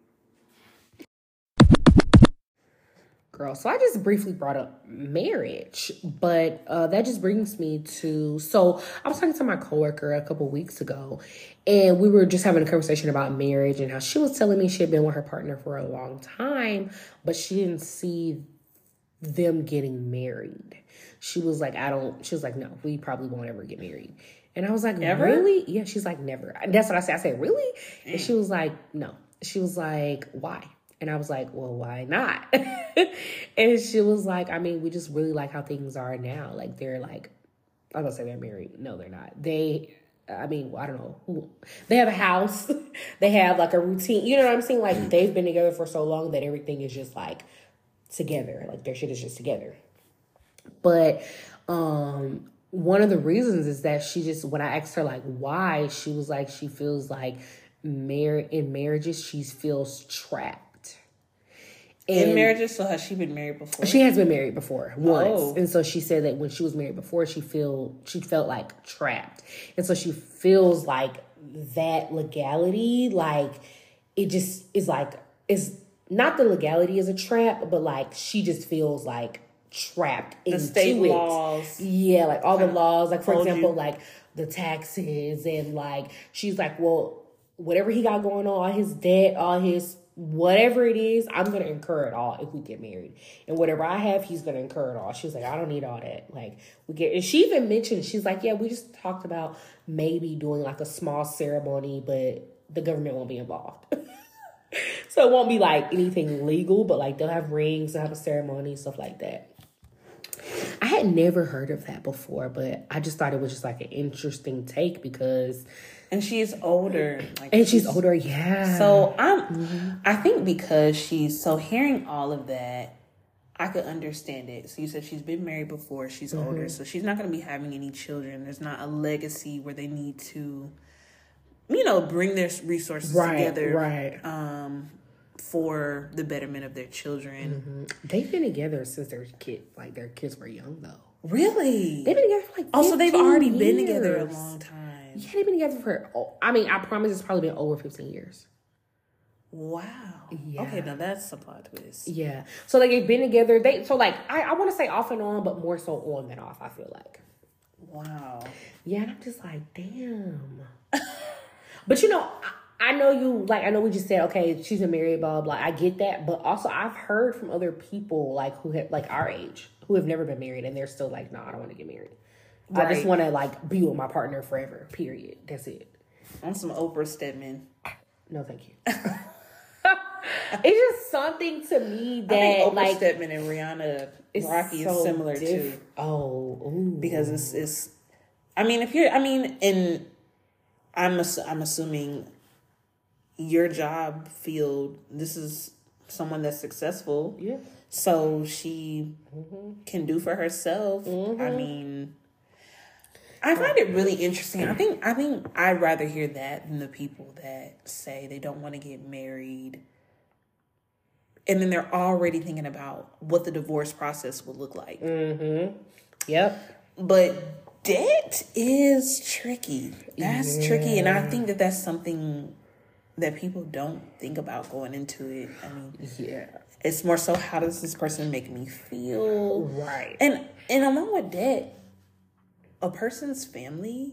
Girl, so I just briefly brought up marriage, but uh, that just brings me to, so I was talking to my coworker a couple weeks ago, and we were just having a conversation about marriage and how she was telling me she had been with her partner for a long time, but she didn't see them getting married. She was like, I don't, she was like, no, we probably won't ever get married. And I was like, never? Really? Yeah, she's like, never. And that's what I said. I said, really? Mm. And she was like, no. She was like, why? And I was like, well, why not? And she was like, I mean, we just really like how things are now. Like, they're like, I'm going to say they're married. No, they're not. They, I mean, I don't know. Who, they have a house. They have, like, a routine. You know what I'm saying? Like, they've been together for so long that everything is just, like, together. Like, their shit is just together. But um, one of the reasons is that she just, when I asked her, like, why, she was like, she feels like mar- in marriages, she feels trapped. And in marriages, so has she been married before? She has been married before once, oh. And so she said that when she was married before, she feel she felt like trapped, and so she feels like that legality, like it just is like it's not the legality is a trap, but like she just feels like trapped the into state it. laws, yeah, like all the laws, like for example, you. like the taxes, and like she's like, well, whatever he got going on, all his debt, all his. Whatever it is, I'm going to incur it all if we get married. And whatever I have, he's going to incur it all. She was like, I don't need all that. Like, we get, and she even mentioned, she's like, yeah, we just talked about maybe doing like a small ceremony, but the government won't be involved. So it won't be like anything legal, but like they'll have rings, they'll have a ceremony, stuff like that. I had never heard of that before, but I just thought it was just like an interesting take because... And she's older. Like and she's, she's older, yeah. So I'm, mm-hmm. I think because she's, so hearing all of that, I could understand it. So you said she's been married before, she's mm-hmm. older, so she's not going to be having any children. There's not a legacy where they need to, you know, bring their resources right, together. Right, um, for the betterment of their children. Mm-hmm. They've been together since their kid, like their kids were young, though. Really? They've been together for like oh, so they've already years. been together a long time. Yeah, they've been together for, I mean, I promise it's probably been over fifteen years. Wow. Yeah. Okay, now that's a plot twist. Yeah. So, like, they've been together. They So, like, I, I want to say off and on, but more so on than off, I feel like. Wow. Yeah, and I'm just like, damn. But, you know, I, I know you, like, I know we just said, okay, she's been married, blah, blah, blah. I get that. But also, I've heard from other people, like, who have, like, our age, who have never been married, and they're still like, no, I don't want to get married. Right. I just want to, like, be with my partner forever, period. That's it. I'm some Oprah Stedman. No, thank you. It's just something to me that, I think Oprah like... Stedman and Rihanna Rocky so is similar, diff- too. Oh, ooh. Because it's, it's... I mean, if you're... I mean, in... I'm, ass- I'm assuming your job field, this is someone that's successful. Yeah. So she mm-hmm. can do for herself. Mm-hmm. I mean... I find it really interesting. I think I think I'd rather hear that than the people that say they don't want to get married. And then they're already thinking about what the divorce process would look like. Mm-hmm. Yep. But debt is tricky. That's yeah. tricky. And I think that that's something that people don't think about going into it. I mean, yeah. It's more so, how does this person make me feel? Right. And and along with debt, a person's family,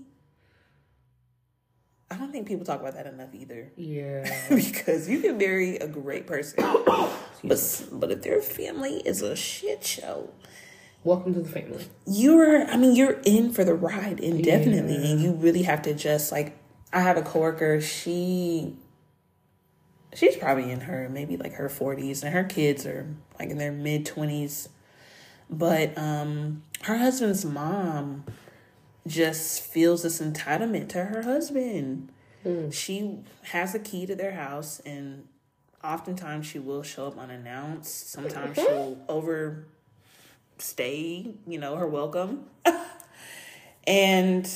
I don't think people talk about that enough either. Yeah. Because you can marry a great person, but but if their family is a shit show, welcome to the family. You're, I mean, you're in for the ride indefinitely, yeah. And you really have to just, like, I have a coworker, she, she's probably in her, maybe like her forties, and her kids are like in their mid twenties, but um, her husband's mom just feels this entitlement to her husband. Mm. She has a key to their house, and oftentimes she will show up unannounced. Sometimes she'll overstay, you know, her welcome. And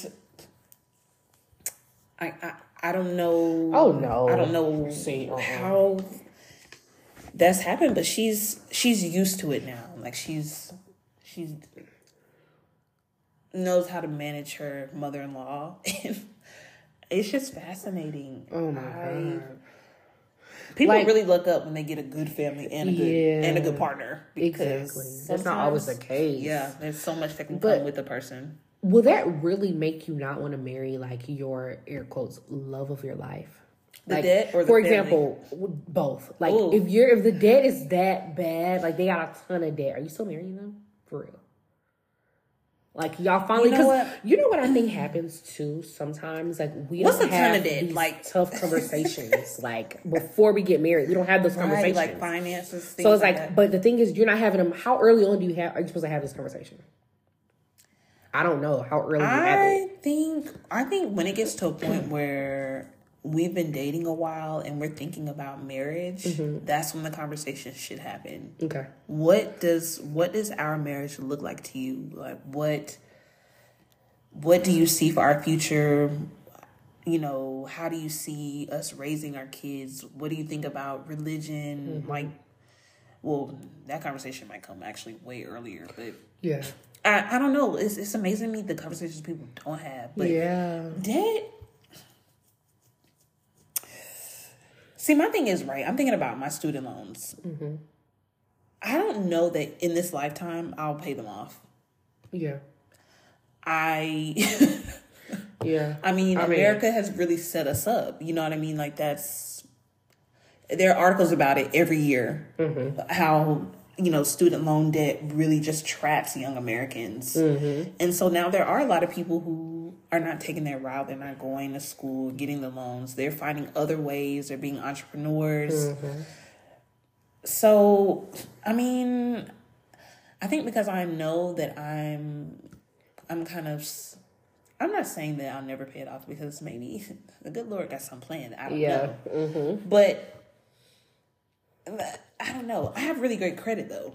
I, I I don't know. Oh no! I don't know See, uh-uh. how that's happened, but she's she's used to it now. Like she's she's knows how to manage her mother-in-law, and it's just fascinating. Oh my I, god! People Like, really look up when they get a good family and a good yeah, and a good partner. Exactly. That's not always the case. Yeah, there's so much that can But, come with the person. Will that really make you not want to marry, like, your, air quotes, love of your life? The like, debt or the For family? example, both. Like, Ooh. if you're if the debt is that bad, like, they got a ton of debt, are you still marrying them? For real. Like, y'all finally, You know because what? you know what I think happens, too, sometimes? Like, we What's don't a ton have of debt? these Like- tough conversations, like, before we get married. We don't have those Right, conversations. like finances, things So it's like, that. but the thing is, you're not having them. How early on do you have? Are you supposed to have this conversation? I don't know how early you have I it. think I think when it gets to a point where we've been dating a while and we're thinking about marriage, Mm-hmm. that's when the conversation should happen. Okay. What does what does our marriage look like to you? Like what what do you see for our future? You know, how do you see us raising our kids? What do you think about religion? Mm-hmm. Like, well, that conversation might come actually way earlier, but Yeah. I, I don't know. It's it's amazing to me the conversations people don't have. But Yeah. debt. See, my thing is, right, I'm thinking about my student loans. Mm-hmm. I don't know that in this lifetime I'll pay them off. Yeah. I Yeah. I mean, I mean- America has really set us up. You know what I mean? Like that's there are articles about it every year. Mm-hmm. How, you know, student loan debt really just traps young Americans. Mm-hmm. And so now there are a lot of people who are not taking that route. They're not going to school, getting the loans. They're finding other ways. They're being entrepreneurs. Mm-hmm. So, I mean, I think because I know that I'm, I'm kind of, I'm not saying that I'll never pay it off because maybe the good Lord got some plan. I don't Yeah. know. Mm-hmm. But I don't know. I have really great credit though.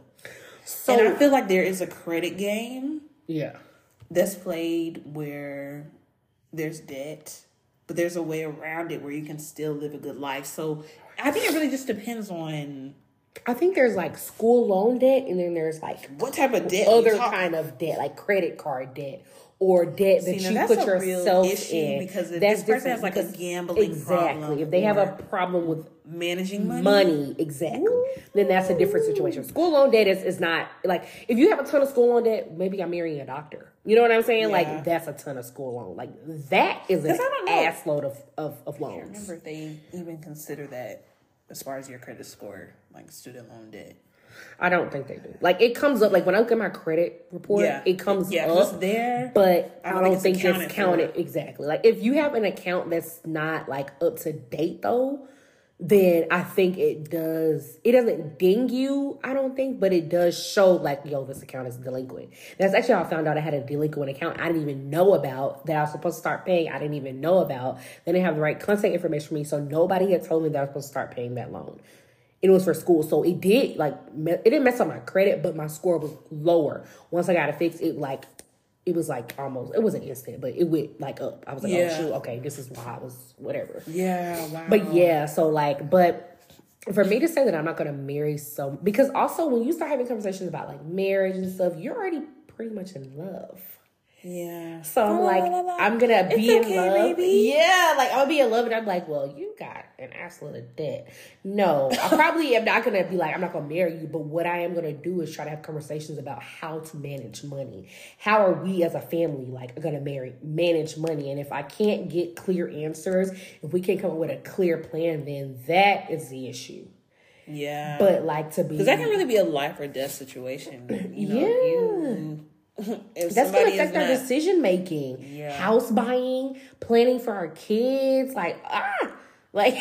So And I feel like there is a credit game yeah. that's played where there's debt, but there's a way around it where you can still live a good life. So I think it really just depends on I think there's like school loan debt, and then there's like what type of debt. we other talk- kind of debt, like credit card debt or debt that See, now you that's put a real yourself issue in. because if That's this person different has, like, a because- gambling exactly. problem If they have a or problem with managing money. money, exactly, then that's a different situation. School loan debt is, is not like if you have a ton of school loan debt, maybe I'm marrying a doctor. You know what I'm saying? Yeah. Like that's a ton of school loan. Like that is an 'Cause I don't know. ass load of, of, of I don't loans. remember if they even consider that as far as your credit score, like student loan debt. I don't think they do. Like it comes up like when I look at my credit report, Yeah. it comes Yeah, 'cause up it's there, but I I don't don't, think think, it's it's accounted counted exactly. Like if you have an account that's not like up to date though, then I think it does. It doesn't ding you, I don't think, but it does show like, yo, this account is delinquent. That's actually how I found out I had a delinquent account I didn't even know about that I was supposed to start paying. I didn't even know about. They didn't have the right contact information for me, so nobody had told me that I was supposed to start paying that loan. It was for school, so it did like me- it didn't mess up my credit, but my score was lower. Once I got it fixed, it like it was like almost it wasn't instant, but it went like up. I was like, Yeah. oh shoot, okay, this is why I was whatever. Yeah, wow. But yeah, so like, but for me to say that I'm not gonna marry some because also when you start having conversations about like marriage and stuff, you're already pretty much in love. Yeah. So I'm like, I'm gonna be It's in okay, love. baby. Yeah, like I'm gonna be in love, and I'm like, well, you got an assload of debt. No, I probably am not gonna be like, I'm not gonna marry you. But what I am gonna do is try to have conversations about how to manage money. How are we as a family like gonna marry manage money? And if I can't get clear answers, if we can't come up with a clear plan, then that is the issue. Yeah. But like to be, because that can really be a life or death situation. You know, Yeah. if you, if that's going somebody to affect is our not- decision making. Yeah. House buying, planning for our kids. Like, ah, like,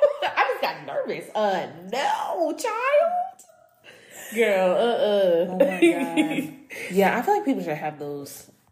I just got nervous. Uh, no, child. Girl, uh, uh Oh my God. Yeah, I feel like people should have those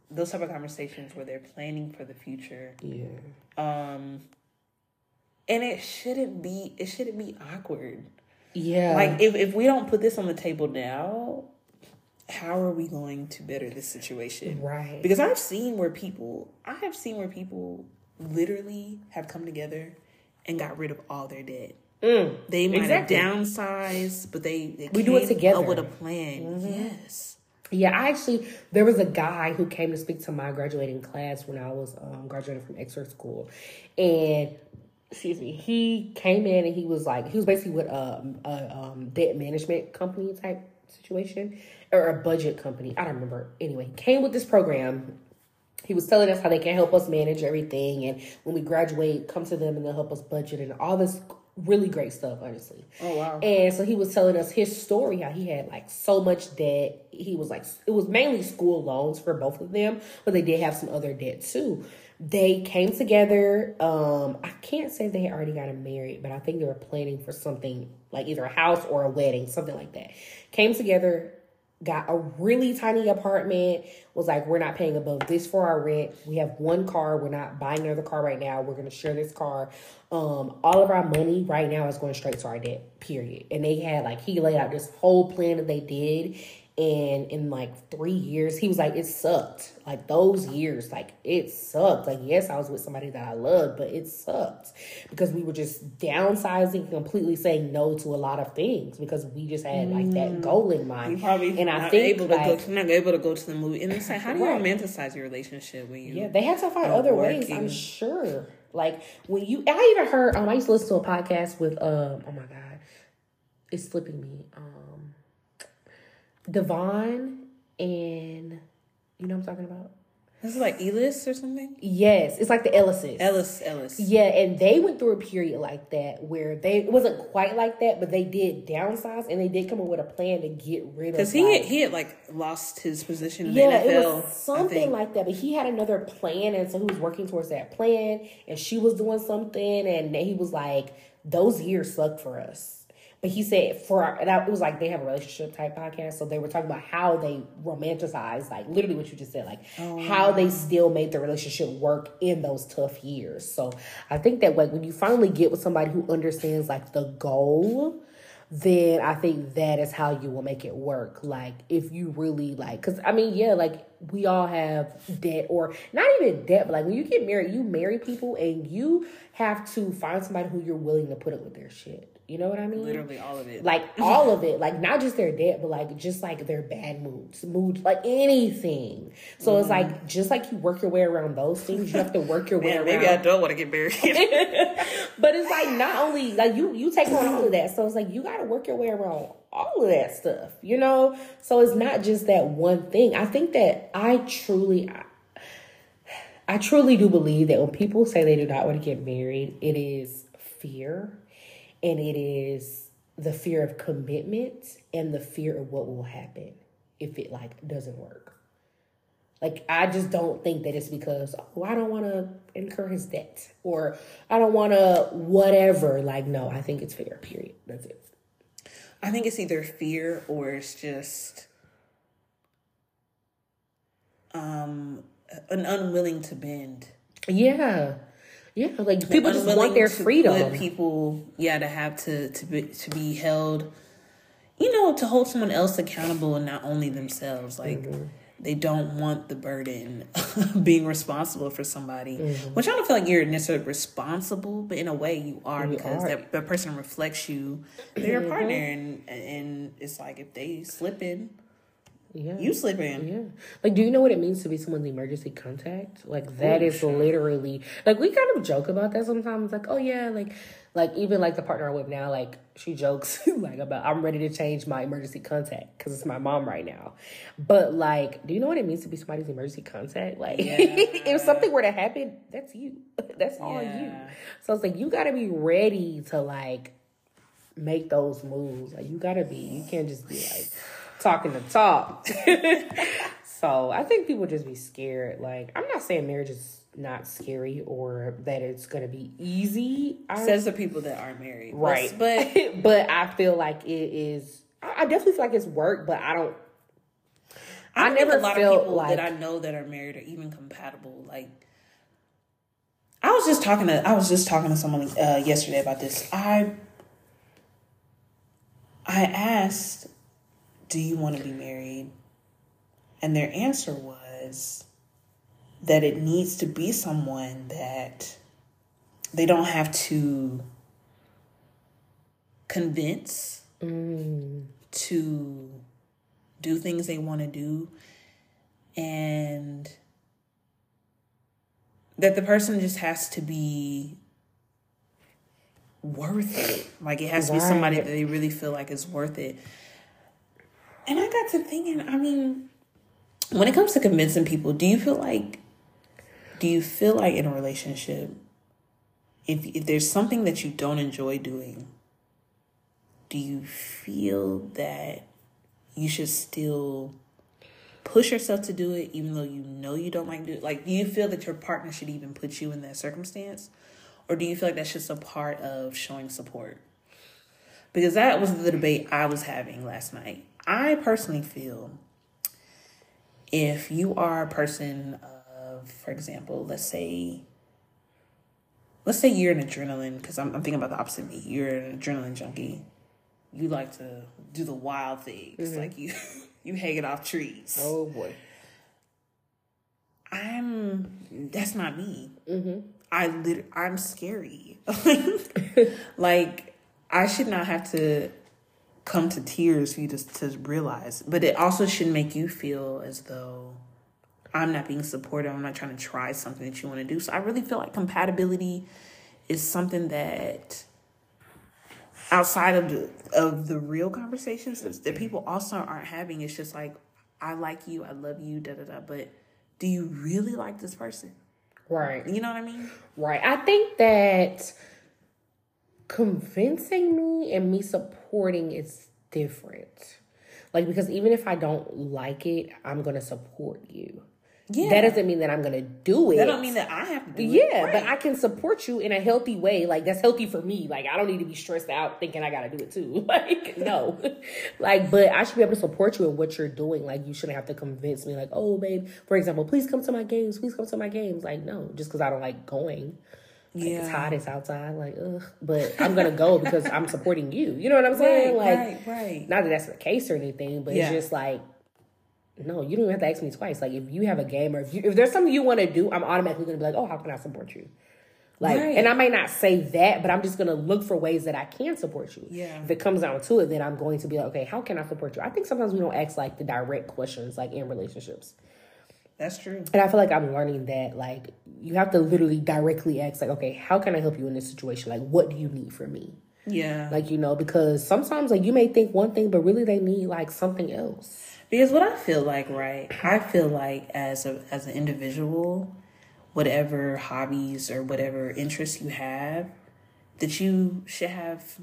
those type of conversations where they're planning for the future. Yeah. Um, and it shouldn't be, it shouldn't be awkward. Yeah. Like, if, if we don't put this on the table now, how are we going to better this situation? Right. Because I've seen where people, I have seen where people literally have come together and got rid of all their debt. Mm, they might exactly. have downsized, but they, they we came do it together up with a plan. Mm-hmm. Yes. Yeah, I actually, there was a guy who came to speak to my graduating class when I was um, graduating from Exeter School. And, excuse me, he came in and he was like, he was basically with a, a um, debt management company type situation, or a budget company. I don't remember. Anyway, he came with this program. He was telling us how they can help us manage everything. And when we graduate, come to them and they'll help us budget and all this really great stuff, honestly. Oh, wow. And so he was telling us his story, how he had like so much debt. He was like, it was mainly school loans for both of them, but they did have some other debt too. They came together. Um, I can't say they had already gotten married, but I think they were planning for something like either a house or a wedding, something like that. Came together, got a really tiny apartment, was like, we're not paying above this for our rent. We have one car. We're not buying another car right now. We're going to share this car. Um, all of our money right now is going straight to our debt, period. And they had like, he laid out this whole plan that they did. And in like three years, he was like, it sucked. Like those years, like it sucked. Like, yes, I was with somebody that I loved, but it sucked because we were just downsizing, completely saying no to a lot of things because we just had like that goal in mind. You probably and I not think able to like, go, not able to go to the movie. And it's like, how do you Right. romanticize your relationship when you? yeah, they had to find are other ways, I'm working? sure. Like when you, I even heard, um, I used to listen to a podcast with, um, oh my God, it's slipping me. Um, Devon and, you know what I'm talking about? This is like Ellis or something? Yes, it's like the Ellises. Ellis, Ellis. Yeah, and they went through a period like that where they, it wasn't quite like that, but they did downsize and they did come up with a plan to get rid of. Because he, like, had, he had like lost his position in yeah, the N F L. it was something like that. But he had another plan, and so he was working towards that plan, and she was doing something, and he was like, "Those years sucked for us." But he said for our, and I, it was like they have a relationship type podcast, so they were talking about how they romanticize, like literally what you just said, like oh, how they still made the relationship work in those tough years. So I think that like when you finally get with somebody who understands like the goal, then I think that is how you will make it work. Like if you really like, because I mean, yeah, like we all have debt, or not even debt, but like when you get married, you marry people and you have to find somebody who you're willing to put up with their shit. You know what I mean? Literally all of it. Like all of it. Like not just their debt, but like just like their bad moods. Mood, like anything. So mm-hmm. it's like just like you work your way around those things, you have to work your way Man, around. maybe I don't want to get married. But it's like not only like you you take on all of that. So it's like you gotta work your way around all of that stuff, you know? So it's not just that one thing. I think that I truly I, I truly do believe that when people say they do not want to get married, it is fear. And it is the fear of commitment and the fear of what will happen if it like doesn't work. Like, I just don't think that it's because, oh, I don't want to incur his debt or I don't want to whatever. Like, no, I think it's fear, period. That's it. I think it's either fear or it's just um, an unwilling to bend. Yeah. Yeah, like people just want their freedom. Put people, yeah, to have to to be to be held, you know, to hold someone else accountable and not only themselves. Like mm-hmm. they don't want the burden of being responsible for somebody, mm-hmm. which I don't feel like you're necessarily responsible, but in a way you are you because are. That, that person reflects you. They're your mm-hmm. partner, and and it's like if they slip in. Yeah. You slip in. Yeah. Like, do you know what it means to be someone's emergency contact? Like, that Ooh, is sure. literally... Like, we kind of joke about that sometimes. Like, oh, yeah, like... Like, even, like, the partner I'm with now, like, she jokes, like, about, I'm ready to change my emergency contact because it's my mom right now. But, like, do you know what it means to be somebody's emergency contact? Like, yeah. if something were to happen, that's you. That's all yeah. you. So, it's like, you got to be ready to, like, make those moves. Like, you got to be... You can't just be, like... talking the talk. So I think people just be scared. Like, I'm not saying marriage is not scary or that it's gonna be easy. Says the people that aren't married, right? But but I feel like it is. I definitely feel like it's work, but I don't. I, I don't never think a lot felt of people like- that I know that are married are even compatible. Like, I was just talking to I was just talking to someone uh, yesterday about this. I I asked, "Do you want to be married?" And their answer was that it needs to be someone that they don't have to convince Mm. to do things they want to do, and that the person just has to be worth it. Like, it has to be somebody Right. that they really feel like is worth it. And I got to thinking, I mean, when it comes to convincing people, do you feel like, do you feel like in a relationship, if if there's something that you don't enjoy doing, do you feel that you should still push yourself to do it even though you know you don't like do it? Like, do you feel that your partner should even put you in that circumstance? Or do you feel like that's just a part of showing support? Because that was the debate I was having last night. I personally feel if you are a person of, for example, let's say, let's say you're an adrenaline, because I'm, I'm thinking about the opposite of me. You're an adrenaline junkie. You like to do the wild things. Mm-hmm. Like you, you hanging off trees. Oh boy. I'm, that's not me. Mm-hmm. I lit- I'm scary. Like, I should not have to come to tears for you to, to realize. But it also should make you feel as though I'm not being supportive. I'm not trying to try something that you want to do. So I really feel like compatibility is something that, outside of the, of the real conversations that people also aren't having, it's just like, I like you, I love you, da da da. But do you really like this person? Right. You know what I mean? Right. I think that convincing me and me supporting is different. Like, because even if I don't like it, I'm going to support you. Yeah. That doesn't mean that I'm going to do it. That don't mean that I have to do it. Yeah, Right. but I can support you in a healthy way. Like, that's healthy for me. Like, I don't need to be stressed out thinking I got to do it too. Like, no. Like, but I should be able to support you in what you're doing. Like, you shouldn't have to convince me, like, oh, babe, for example, please come to my games. Please come to my games. Like, no, just because I don't like going. Like, Yeah. it's hot, it's outside. Like, ugh. But I'm going to go because I'm supporting you. You know what I'm saying? Right, like, right, right. Not that that's the case or anything, but Yeah. it's just like, no, you don't even have to ask me twice. Like, if you have a game or if, you, if there's something you want to do, I'm automatically going to be like, oh, how can I support you? Like, Right. and I may not say that, but I'm just going to look for ways that I can support you. Yeah. If it comes down to it, then I'm going to be like, okay, how can I support you? I think sometimes we don't ask, like, the direct questions, like, in relationships. That's true. And I feel like I'm learning that, like, you have to literally directly ask, like, okay, how can I help you in this situation? Like, what do you need from me? Yeah. Like, you know, because sometimes, like, you may think one thing, but really they need, like, something else. Because what I feel like, right, I feel like as a as an individual, whatever hobbies or whatever interests you have, that you should have,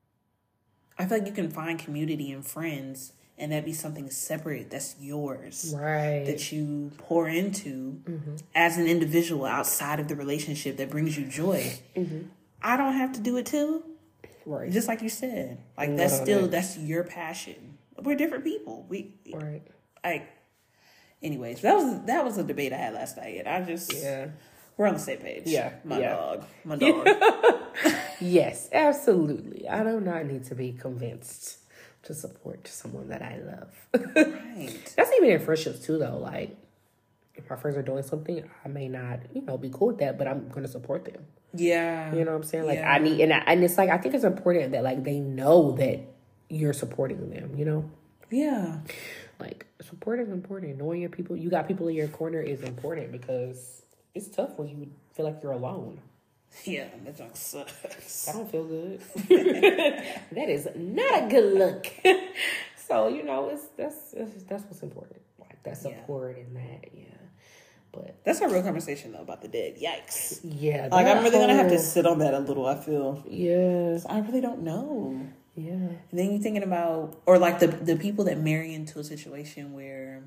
I feel like you can find community and friends, and that be something separate that's yours. Right. That you pour into as an individual outside of the relationship that brings you joy. I don't have to do it too. Right. Just like you said. Like, No, that's no, still, no. that's your passion. We're different people. We, Right. like, anyways, that was that was a debate I had last night, and I just Yeah. we're on the same page. Yeah, my yeah. dog, my dog. Yes, absolutely. I do not need to be convinced to support someone that I love. Right. That's even in friendships too, though. Like, if my friends are doing something, I may not, you know, be cool with that, but I'm going to support them. Yeah, You know what I'm saying? Like, Yeah. I need, and I, and it's like, I think it's important that, like, they know that you're supporting them, you know? Yeah, Like, support is important. Knowing your people, you got people in your corner is important because it's tough when you feel like you're alone. yeah. That junk sucks. That don't feel good. That is not a good look. So, you know, it's that's that's, that's what's important. Like, that support and that, yeah. But That's a real conversation though about the dead. Yikes. yeah, Like, that I'm really gonna have to whole- sit on that a little. I feel. Yeah, I really don't know. yeah. And then you're thinking about, or like the the people that marry into a situation where,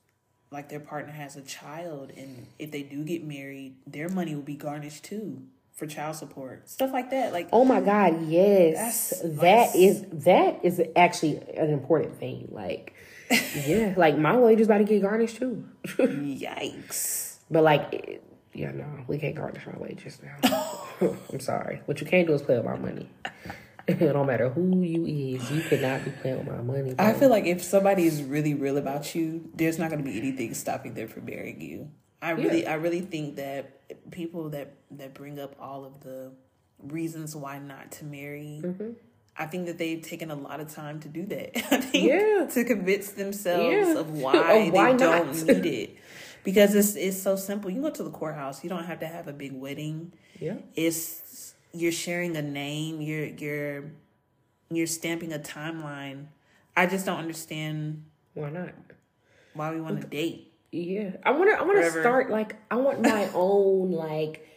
like, their partner has a child, and if they do get married, their money will be garnished too for child support, stuff like that. Like, oh my God, yes, That's- that that's- is that is actually an important thing. Like, yeah, like my wages about to get garnished too. yikes. But like, it, yeah, no, we can't garnish my wages now. I'm sorry. What you can't do is play with my money. It don't matter who you is, you cannot be playing with my money. Bro. I feel like if somebody is really real about you, there's not going to be anything stopping them from marrying you. I really, Yeah. I really think that people that that bring up all of the reasons why not to marry, Mm-hmm. I think that they've taken a lot of time to do that. I think Yeah. to convince themselves Yeah. of why, Of why they don't not. need it. Because it's it's so simple. You can go to the courthouse. You don't have to have a big wedding. yeah, It's you're sharing a name. You're you're you're stamping a timeline. I just don't understand why not? why we want to date. Yeah, I want to. I want to Forever. start like I want my own like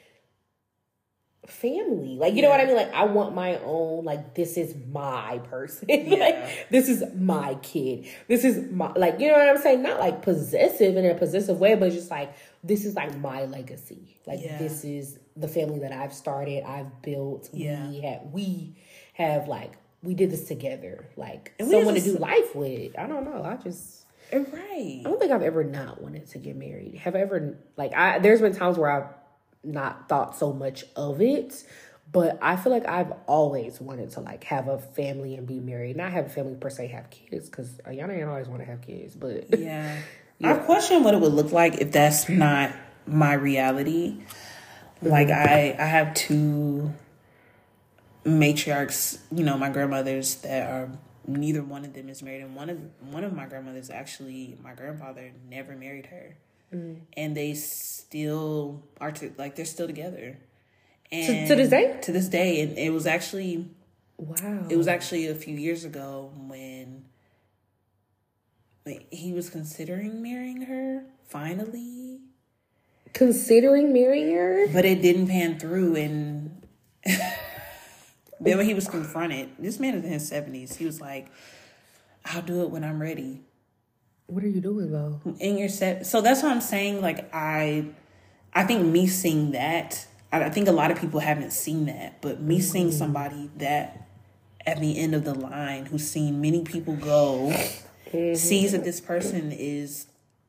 family. Like you know what I mean? Like I want my own. Like this is my person. Yeah. Like this is my kid. This is my like you know what I'm saying? Not like possessive in a possessive way, but just like this is like my legacy. Like Yeah. this is the family that I've started. I've built. Yeah. We have. We have like we did this together. Like And we someone to just- do life with. I don't know. I just. Right. I don't think I've ever not wanted to get married. Have I ever like I there's been times where I've not thought so much of it, but I feel like I've always wanted to like have a family and be married. Not have a family per se, have kids, because Ayana ain't always want to have kids. But Yeah. I question what it would look like if that's not my reality. Like I I have two matriarchs, you know, my grandmothers that are neither one of them is married, and one of one of my grandmothers actually my grandfather never married her. And they still are to, like they're still together. And to this day? To this day. And it was actually wow, it was actually a few years ago when like, he was considering marrying her, finally. considering marrying her. But it didn't pan through. And then when he was confronted, this man is in his seventies. He was like, I'll do it when I'm ready. What are you doing though? In your set. So that's what I'm saying. Like, I I think me seeing that, I, I think a lot of people haven't seen that. But me seeing somebody that at the end of the line who's seen many people go, sees that this person is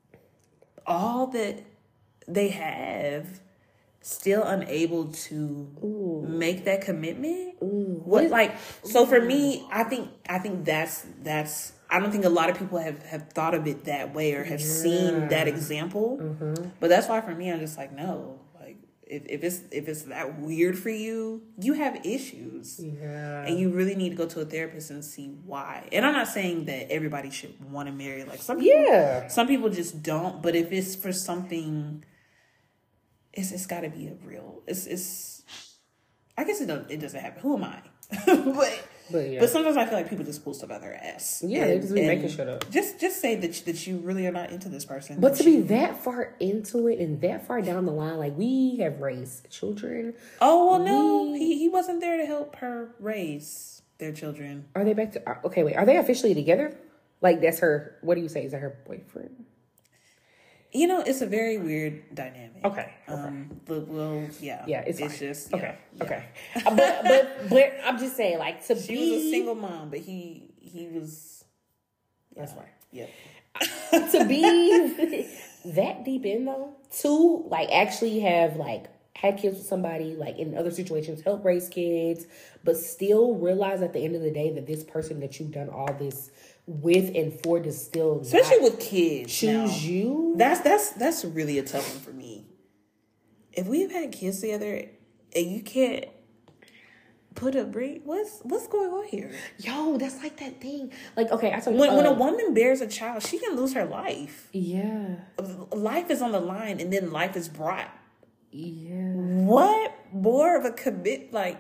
all that they have, still unable to make that commitment. What like so for me, I think I think that's that's I don't think a lot of people have, have thought of it that way or have seen that example. But that's why for me I'm just like, no. Like if, if it's if it's that weird for you, you have issues. Yeah. And you really need to go to a therapist and see why. And I'm not saying that everybody should want to marry. Like some people, Yeah. some people just don't. But if it's for something, it's it's got to be a real. It's it's. I guess it don't. It doesn't happen. Who am I? but But yeah. but sometimes I feel like people just pull stuff out of their ass. Yeah, they just be making shit up. Just just say that you, that you really are not into this person. But that to you- be that far into it and that far down the line, like we have raised children. oh well, no, we- he he wasn't there to help her raise their children. Are they back to? uh, Okay, wait. Are they officially together? Like that's her. What do you say? Is that her boyfriend? You know, it's a very weird dynamic. Okay, okay. Um, but well, yeah. Yeah, it's, it's fine. just yeah, okay. yeah. Okay. Uh, but but but I'm just saying, like to She be was a single mom, but he he was. That's fine. Yep. To be that deep in though, to like actually have like had kids with somebody, like in other situations, help raise kids, but still realize at the end of the day that this person that you've done all this with and for to still Especially not with kids. choose now. you. That's that's that's really a tough one for me. If we've had kids together and you can't put a break, what's what's going on here? Yo, that's like that thing. Like, okay, I told you. When when uh, a woman bears a child, she can lose her life. yeah, Life is on the line, and then life is brought. yeah. What more of a commit like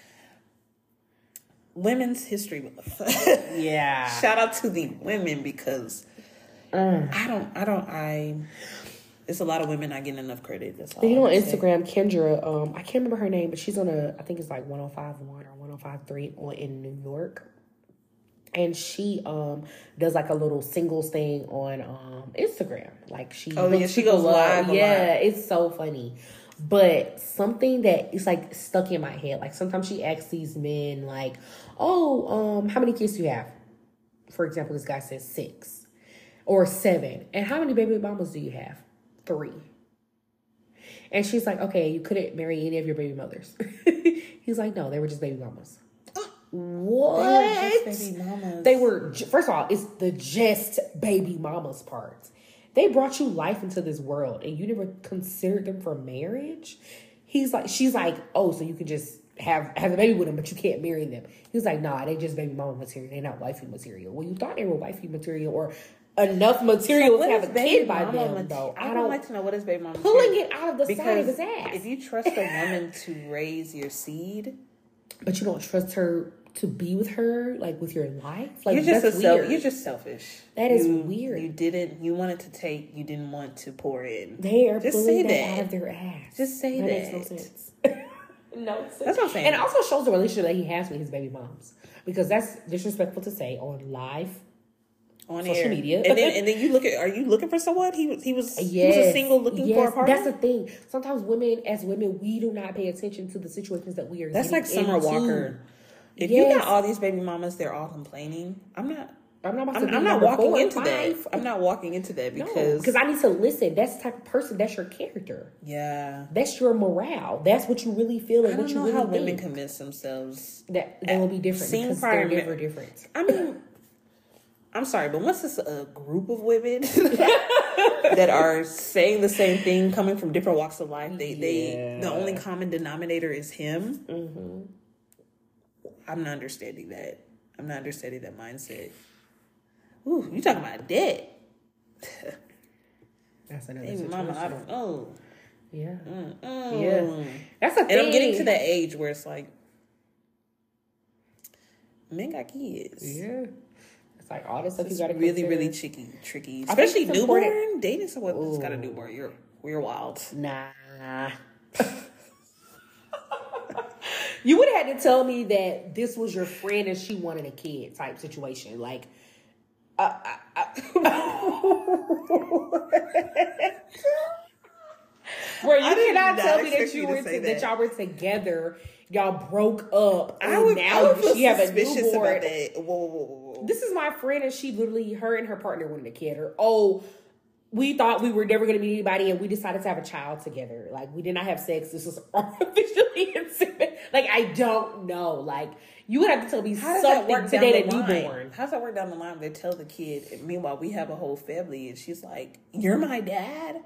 Women's History Month? Yeah. Shout out to the women because I don't, I don't, I. It's a lot of women not getting enough credit. That's all. You know, on I'm saying. Instagram, Kendra, um, I can't remember her name, but she's on a, I think it's like one oh five point one or one oh five point three on in New York. And she um does like a little singles thing on um Instagram. Like she Oh, yeah, hooks she people goes up. live a Yeah, lot. it's so funny. But something that is like stuck in my head. Like sometimes she asks these men like, oh, um, how many kids do you have? For example, this guy says six or seven. And how many baby mamas do you have? Three. And she's like, okay, you couldn't marry any of your baby mothers. He's like, no, they were just baby mamas. What? They were just baby mamas. They were, first of all, it's the just baby mamas part. They brought you life into this world and you never considered them for marriage. He's like, she's like, oh, so you can just have, have a baby with them, but you can't marry them. He's like, nah, they just baby mama material. They're not wifey material. Well, you thought they were wifey material or enough material So to have a kid by them, mat- though. I, I would don't like to know what is baby mama pulling material. it out of the Because side of his ass. if you trust a woman to raise your seed, but you don't trust her to be with her, like with your life. Like you're just that's a self, weird. you're just selfish. That is You- weird. You didn't. You wanted to take. You didn't want to pour in. They are Just pulling say that, that. out of their ass. Just say that. that. Makes no sense. no sense. That's what I'm saying. And it also shows the relationship that he has with his baby moms. Because that's disrespectful to say on live On social air. media. and then and then you look at. Are you looking for someone? He was. He was. Yes. He was a single looking yes. for a partner. That's the thing. Sometimes women, as women, we do not pay attention to the situations that we are. That's like getting Summer into. Walker. If Yes. you got all these baby mamas, they're all complaining. I'm not. I'm not. About I'm, to be I'm not number walking four or into that. five. I'm not walking into that No, because because I need to listen. That's the type of person. That's your character. yeah. That's your morale. That's what you really feel and I what don't you know really how think. women convince themselves. that they will be different Seeing because prior they're ma- never different. I mean, I'm sorry, but once it's a group of women that are saying the same thing, coming from different walks of life, they they the only common denominator is him. Mm-hmm. I'm not understanding that. I'm not understanding that mindset. Ooh, you talking about debt? That's another Baby situation. mama, I don't know. Yeah, Mm-mm. yeah. That's a And thing. I'm getting to that age where it's like, men got kids. Yeah, it's like all this stuff It's you got to really, really tricky, tricky. I think Especially it's newborn. important- Dating someone that's got a newborn, you're we're wild. Nah. You would have had to tell me that this was your friend and she wanted a kid type situation. Like, uh, uh, uh, Bro, you I did cannot not tell me that expect you you to were say that. that. y'all were together, y'all broke up, I and would, now I would feel she have a suspicious newborn. about that. Whoa, whoa, whoa, whoa. This is my friend, and she literally, her and her partner wanted a kid. Or oh, we thought we were never going to meet anybody, and we decided to have a child together. Like we did not have sex. This was artificially inseminated. Like I don't know. Like you would have to tell me How does that something work to down date the a line? newborn. How does that work down the line? They tell the kid, and meanwhile we have a whole family, and she's like, "You're my dad."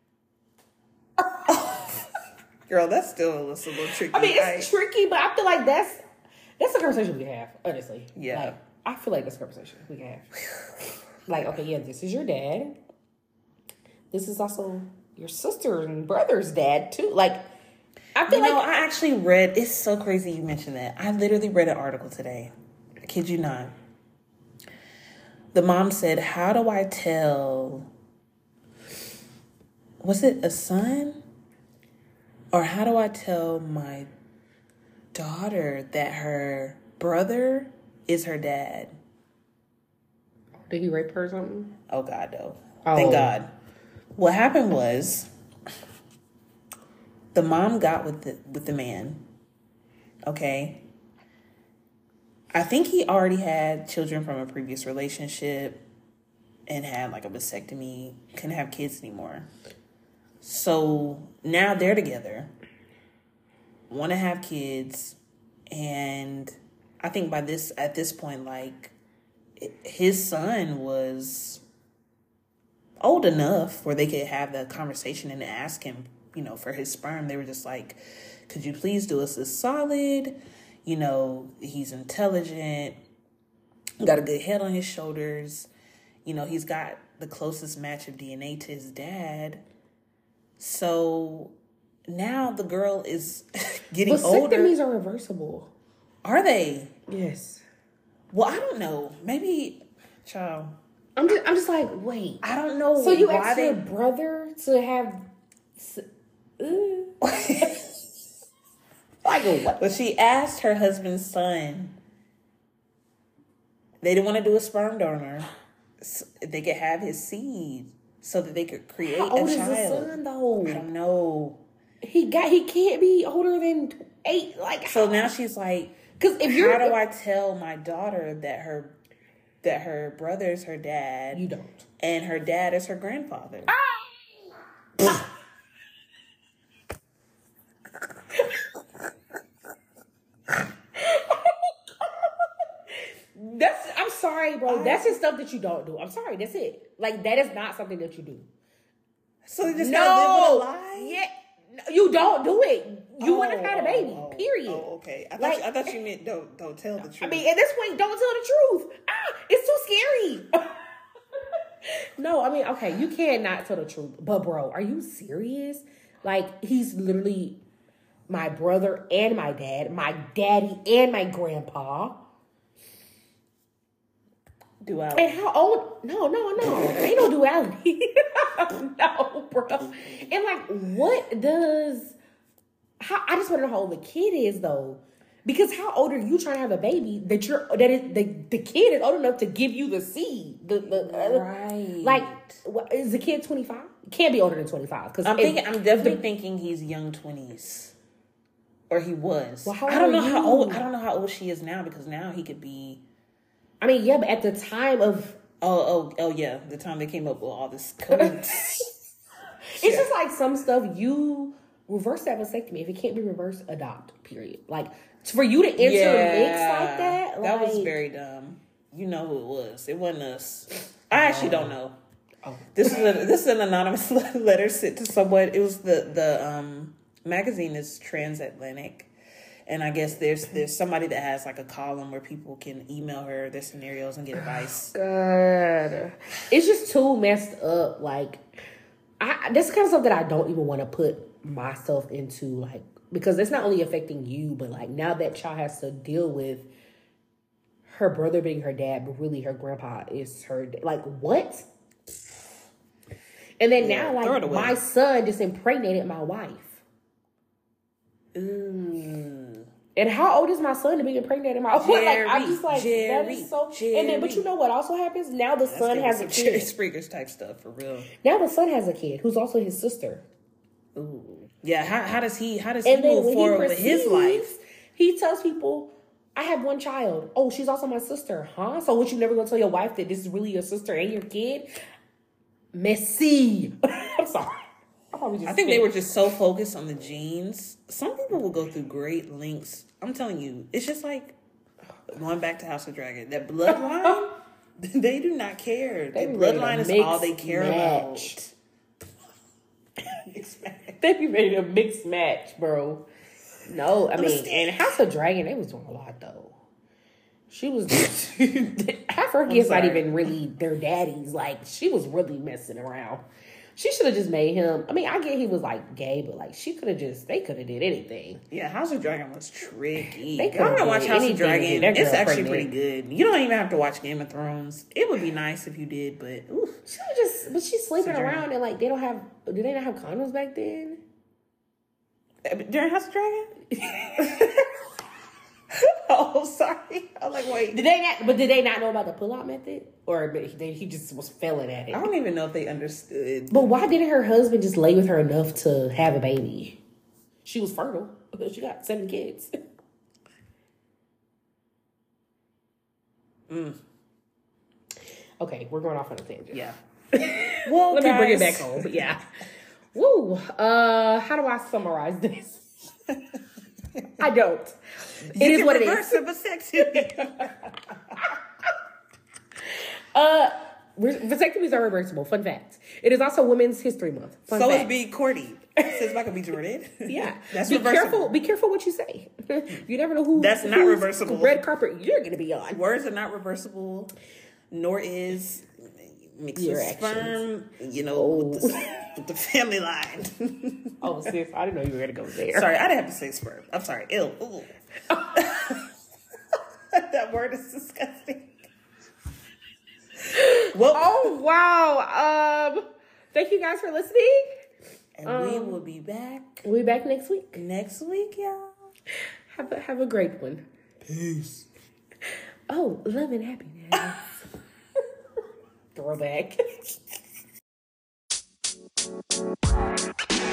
Girl, that's still a little, a little tricky. I mean, it's tricky, but I feel like that's that's a conversation we can have. Honestly, Yeah. Like, I feel like that's a conversation we can have. Like, okay, yeah, this is your dad. This is also your sister and brother's dad too. Like, I feel You know, like I actually read. It's so crazy you mentioned that. I literally read an article today. I kid you not. The mom said, "How do I tell? Was it a son? Or how do I tell my daughter that her brother is her dad?" did he rape her or something? Oh God, no! Oh. Thank God. What happened was the mom got with the with the man. Okay. I think he already had children from a previous relationship and had like a vasectomy, couldn't have kids anymore. So now they're together, want to have kids, and I think by this at this point, like his son was old enough where they could have the conversation and ask him, you know, for his sperm. They were just like, "Could you please do us this solid? You know, he's intelligent, got a good head on his shoulders. You know, he's got the closest match of D N A to his dad." So now the girl is getting older. Vasectomies are reversible. Are they? Yes. Well, I don't know. Maybe, child. I'm just, I'm just like, wait. I don't know. So you why asked they. your brother to have, s- uh, like what? But she asked her husband's son. They didn't want to do a sperm donor. So they could have his seed so that they could create How old a is child. the son though? I don't know. He got. He can't be older than eight. Like So now she's like, because if you're, how do I tell my daughter that her that her brother is her dad? You don't. And her dad is her grandfather. Ah! That's. I'm sorry, bro. I, that's just stuff that you don't do. I'm sorry. That's it. Like that is not something that you do. So they just no. gotta live with a lie? Yeah. You don't do it. You oh, wouldn't have had a baby. Oh, period. Oh, okay. I thought, like, you, I thought you meant don't don't tell the truth. I mean, at this point, don't tell the truth. Ah, it's too scary. No, I mean, okay, you cannot tell the truth. But bro, are you serious? Like, he's literally my brother and my dad, my daddy and my grandpa. Duality. And how old? No, no, no. Ain't no duality. No, bro. And like, what does? How? I just want to know how old the kid is, though. Because how old are you trying to have a baby that you're that is the the kid is old enough to give you the seed? The, the uh, right. Like, what, is the kid twenty-five? Can't be older than twenty-five. Because I'm thinking, I'm definitely the, thinking he's young twenties, or he was. Well, how I don't know you? how old. I don't know how old she is now because now he could be. I mean, yeah, but at the time of oh oh oh yeah, the time they came up with all this code. It's yeah. just like some stuff you reverse that vasectomy. If it can't be reversed, adopt. Period. Like. For you to enter yeah, a mix like that, that like, was very dumb. You know who it was. It wasn't us. I actually don't know. Oh. This is a, this is an anonymous letter sent to someone. It was the the um, magazine is Transatlantic, and I guess there's there's somebody that has like a column where people can email her their scenarios and get advice. God, it's just too messed up. Like, I that's the kind of stuff that I don't even want to put myself into. Like. Because it's not only affecting you, but like now that child has to deal with her brother being her dad, but really her grandpa is her dad. Like, what? And then yeah, now, like, my son just impregnated my wife. Ooh. And how old is my son to be impregnated my wife? Like, I'm just like, Jerry, that is so... Jerry. And then, but you know what also happens? Now the That's son has a Jerry kid. Spriggers type stuff, for real. Now the son has a kid, who's also his sister. Ooh. Yeah, how, how does he how does and he move he forward proceeds, with his life? He tells people, I have one child. Oh, she's also my sister, huh? So what, you never gonna tell your wife that this is really your sister and your kid? Messy. I'm sorry. I, just I think they were just so focused on the genes. Some people will go through great lengths. I'm telling you, it's just like going back to House of Dragon. That bloodline, they do not care. That bloodline is all they care match. about. They be ready to mix match, bro. No, I mean, and House of Dragon, they was doing a lot though. She was half her kids not even really their daddies. Like, she was really messing around. She should have just made him. I mean, I get he was like gay, but like she could have just they could have did anything. Yeah, House of Dragon was tricky. They I want to watch House of Dragon. It's actually pregnant. Pretty good. You don't even have to watch Game of Thrones. It would be nice if you did, but oof. She was just, but she's sleeping around and like they don't have. Do they not have condoms back then? During House of Dragon? Oh, sorry. I was like, wait. Did they not? But did they not know about the pull-out method, or they, he just was failing at it? I don't even know if they understood. But why didn't her husband just lay with her enough to have a baby? She was fertile. She got seven kids. Mm. Okay, we're going off on a tangent. Yeah. Well, let guys. me bring it back home. But yeah. Woo. Uh, how do I summarize this? I don't. It you is what it is. Vasectomy. uh, vasectomies are reversible. Fun fact. It is also Women's History Month. Fun so fact. is being courted. Since Michael B. Jordan. Yeah. That's be reversible. careful. Be careful what you say. You never know who. That's not reversible. Red carpet you're going to be on. Words are not reversible, nor is mixed Your with actions. sperm. You know, oh. with, the, with the family line. Oh, sis, I didn't know you were going to go there. Sorry, I didn't have to say sperm. I'm sorry. Ew. Ooh. That word is disgusting. Well, oh wow. Um, thank you guys for listening. And um, we will be back. We'll be back next week. Next week, y'all. Have a have a great one. Peace. Oh, love and happiness. Throwback.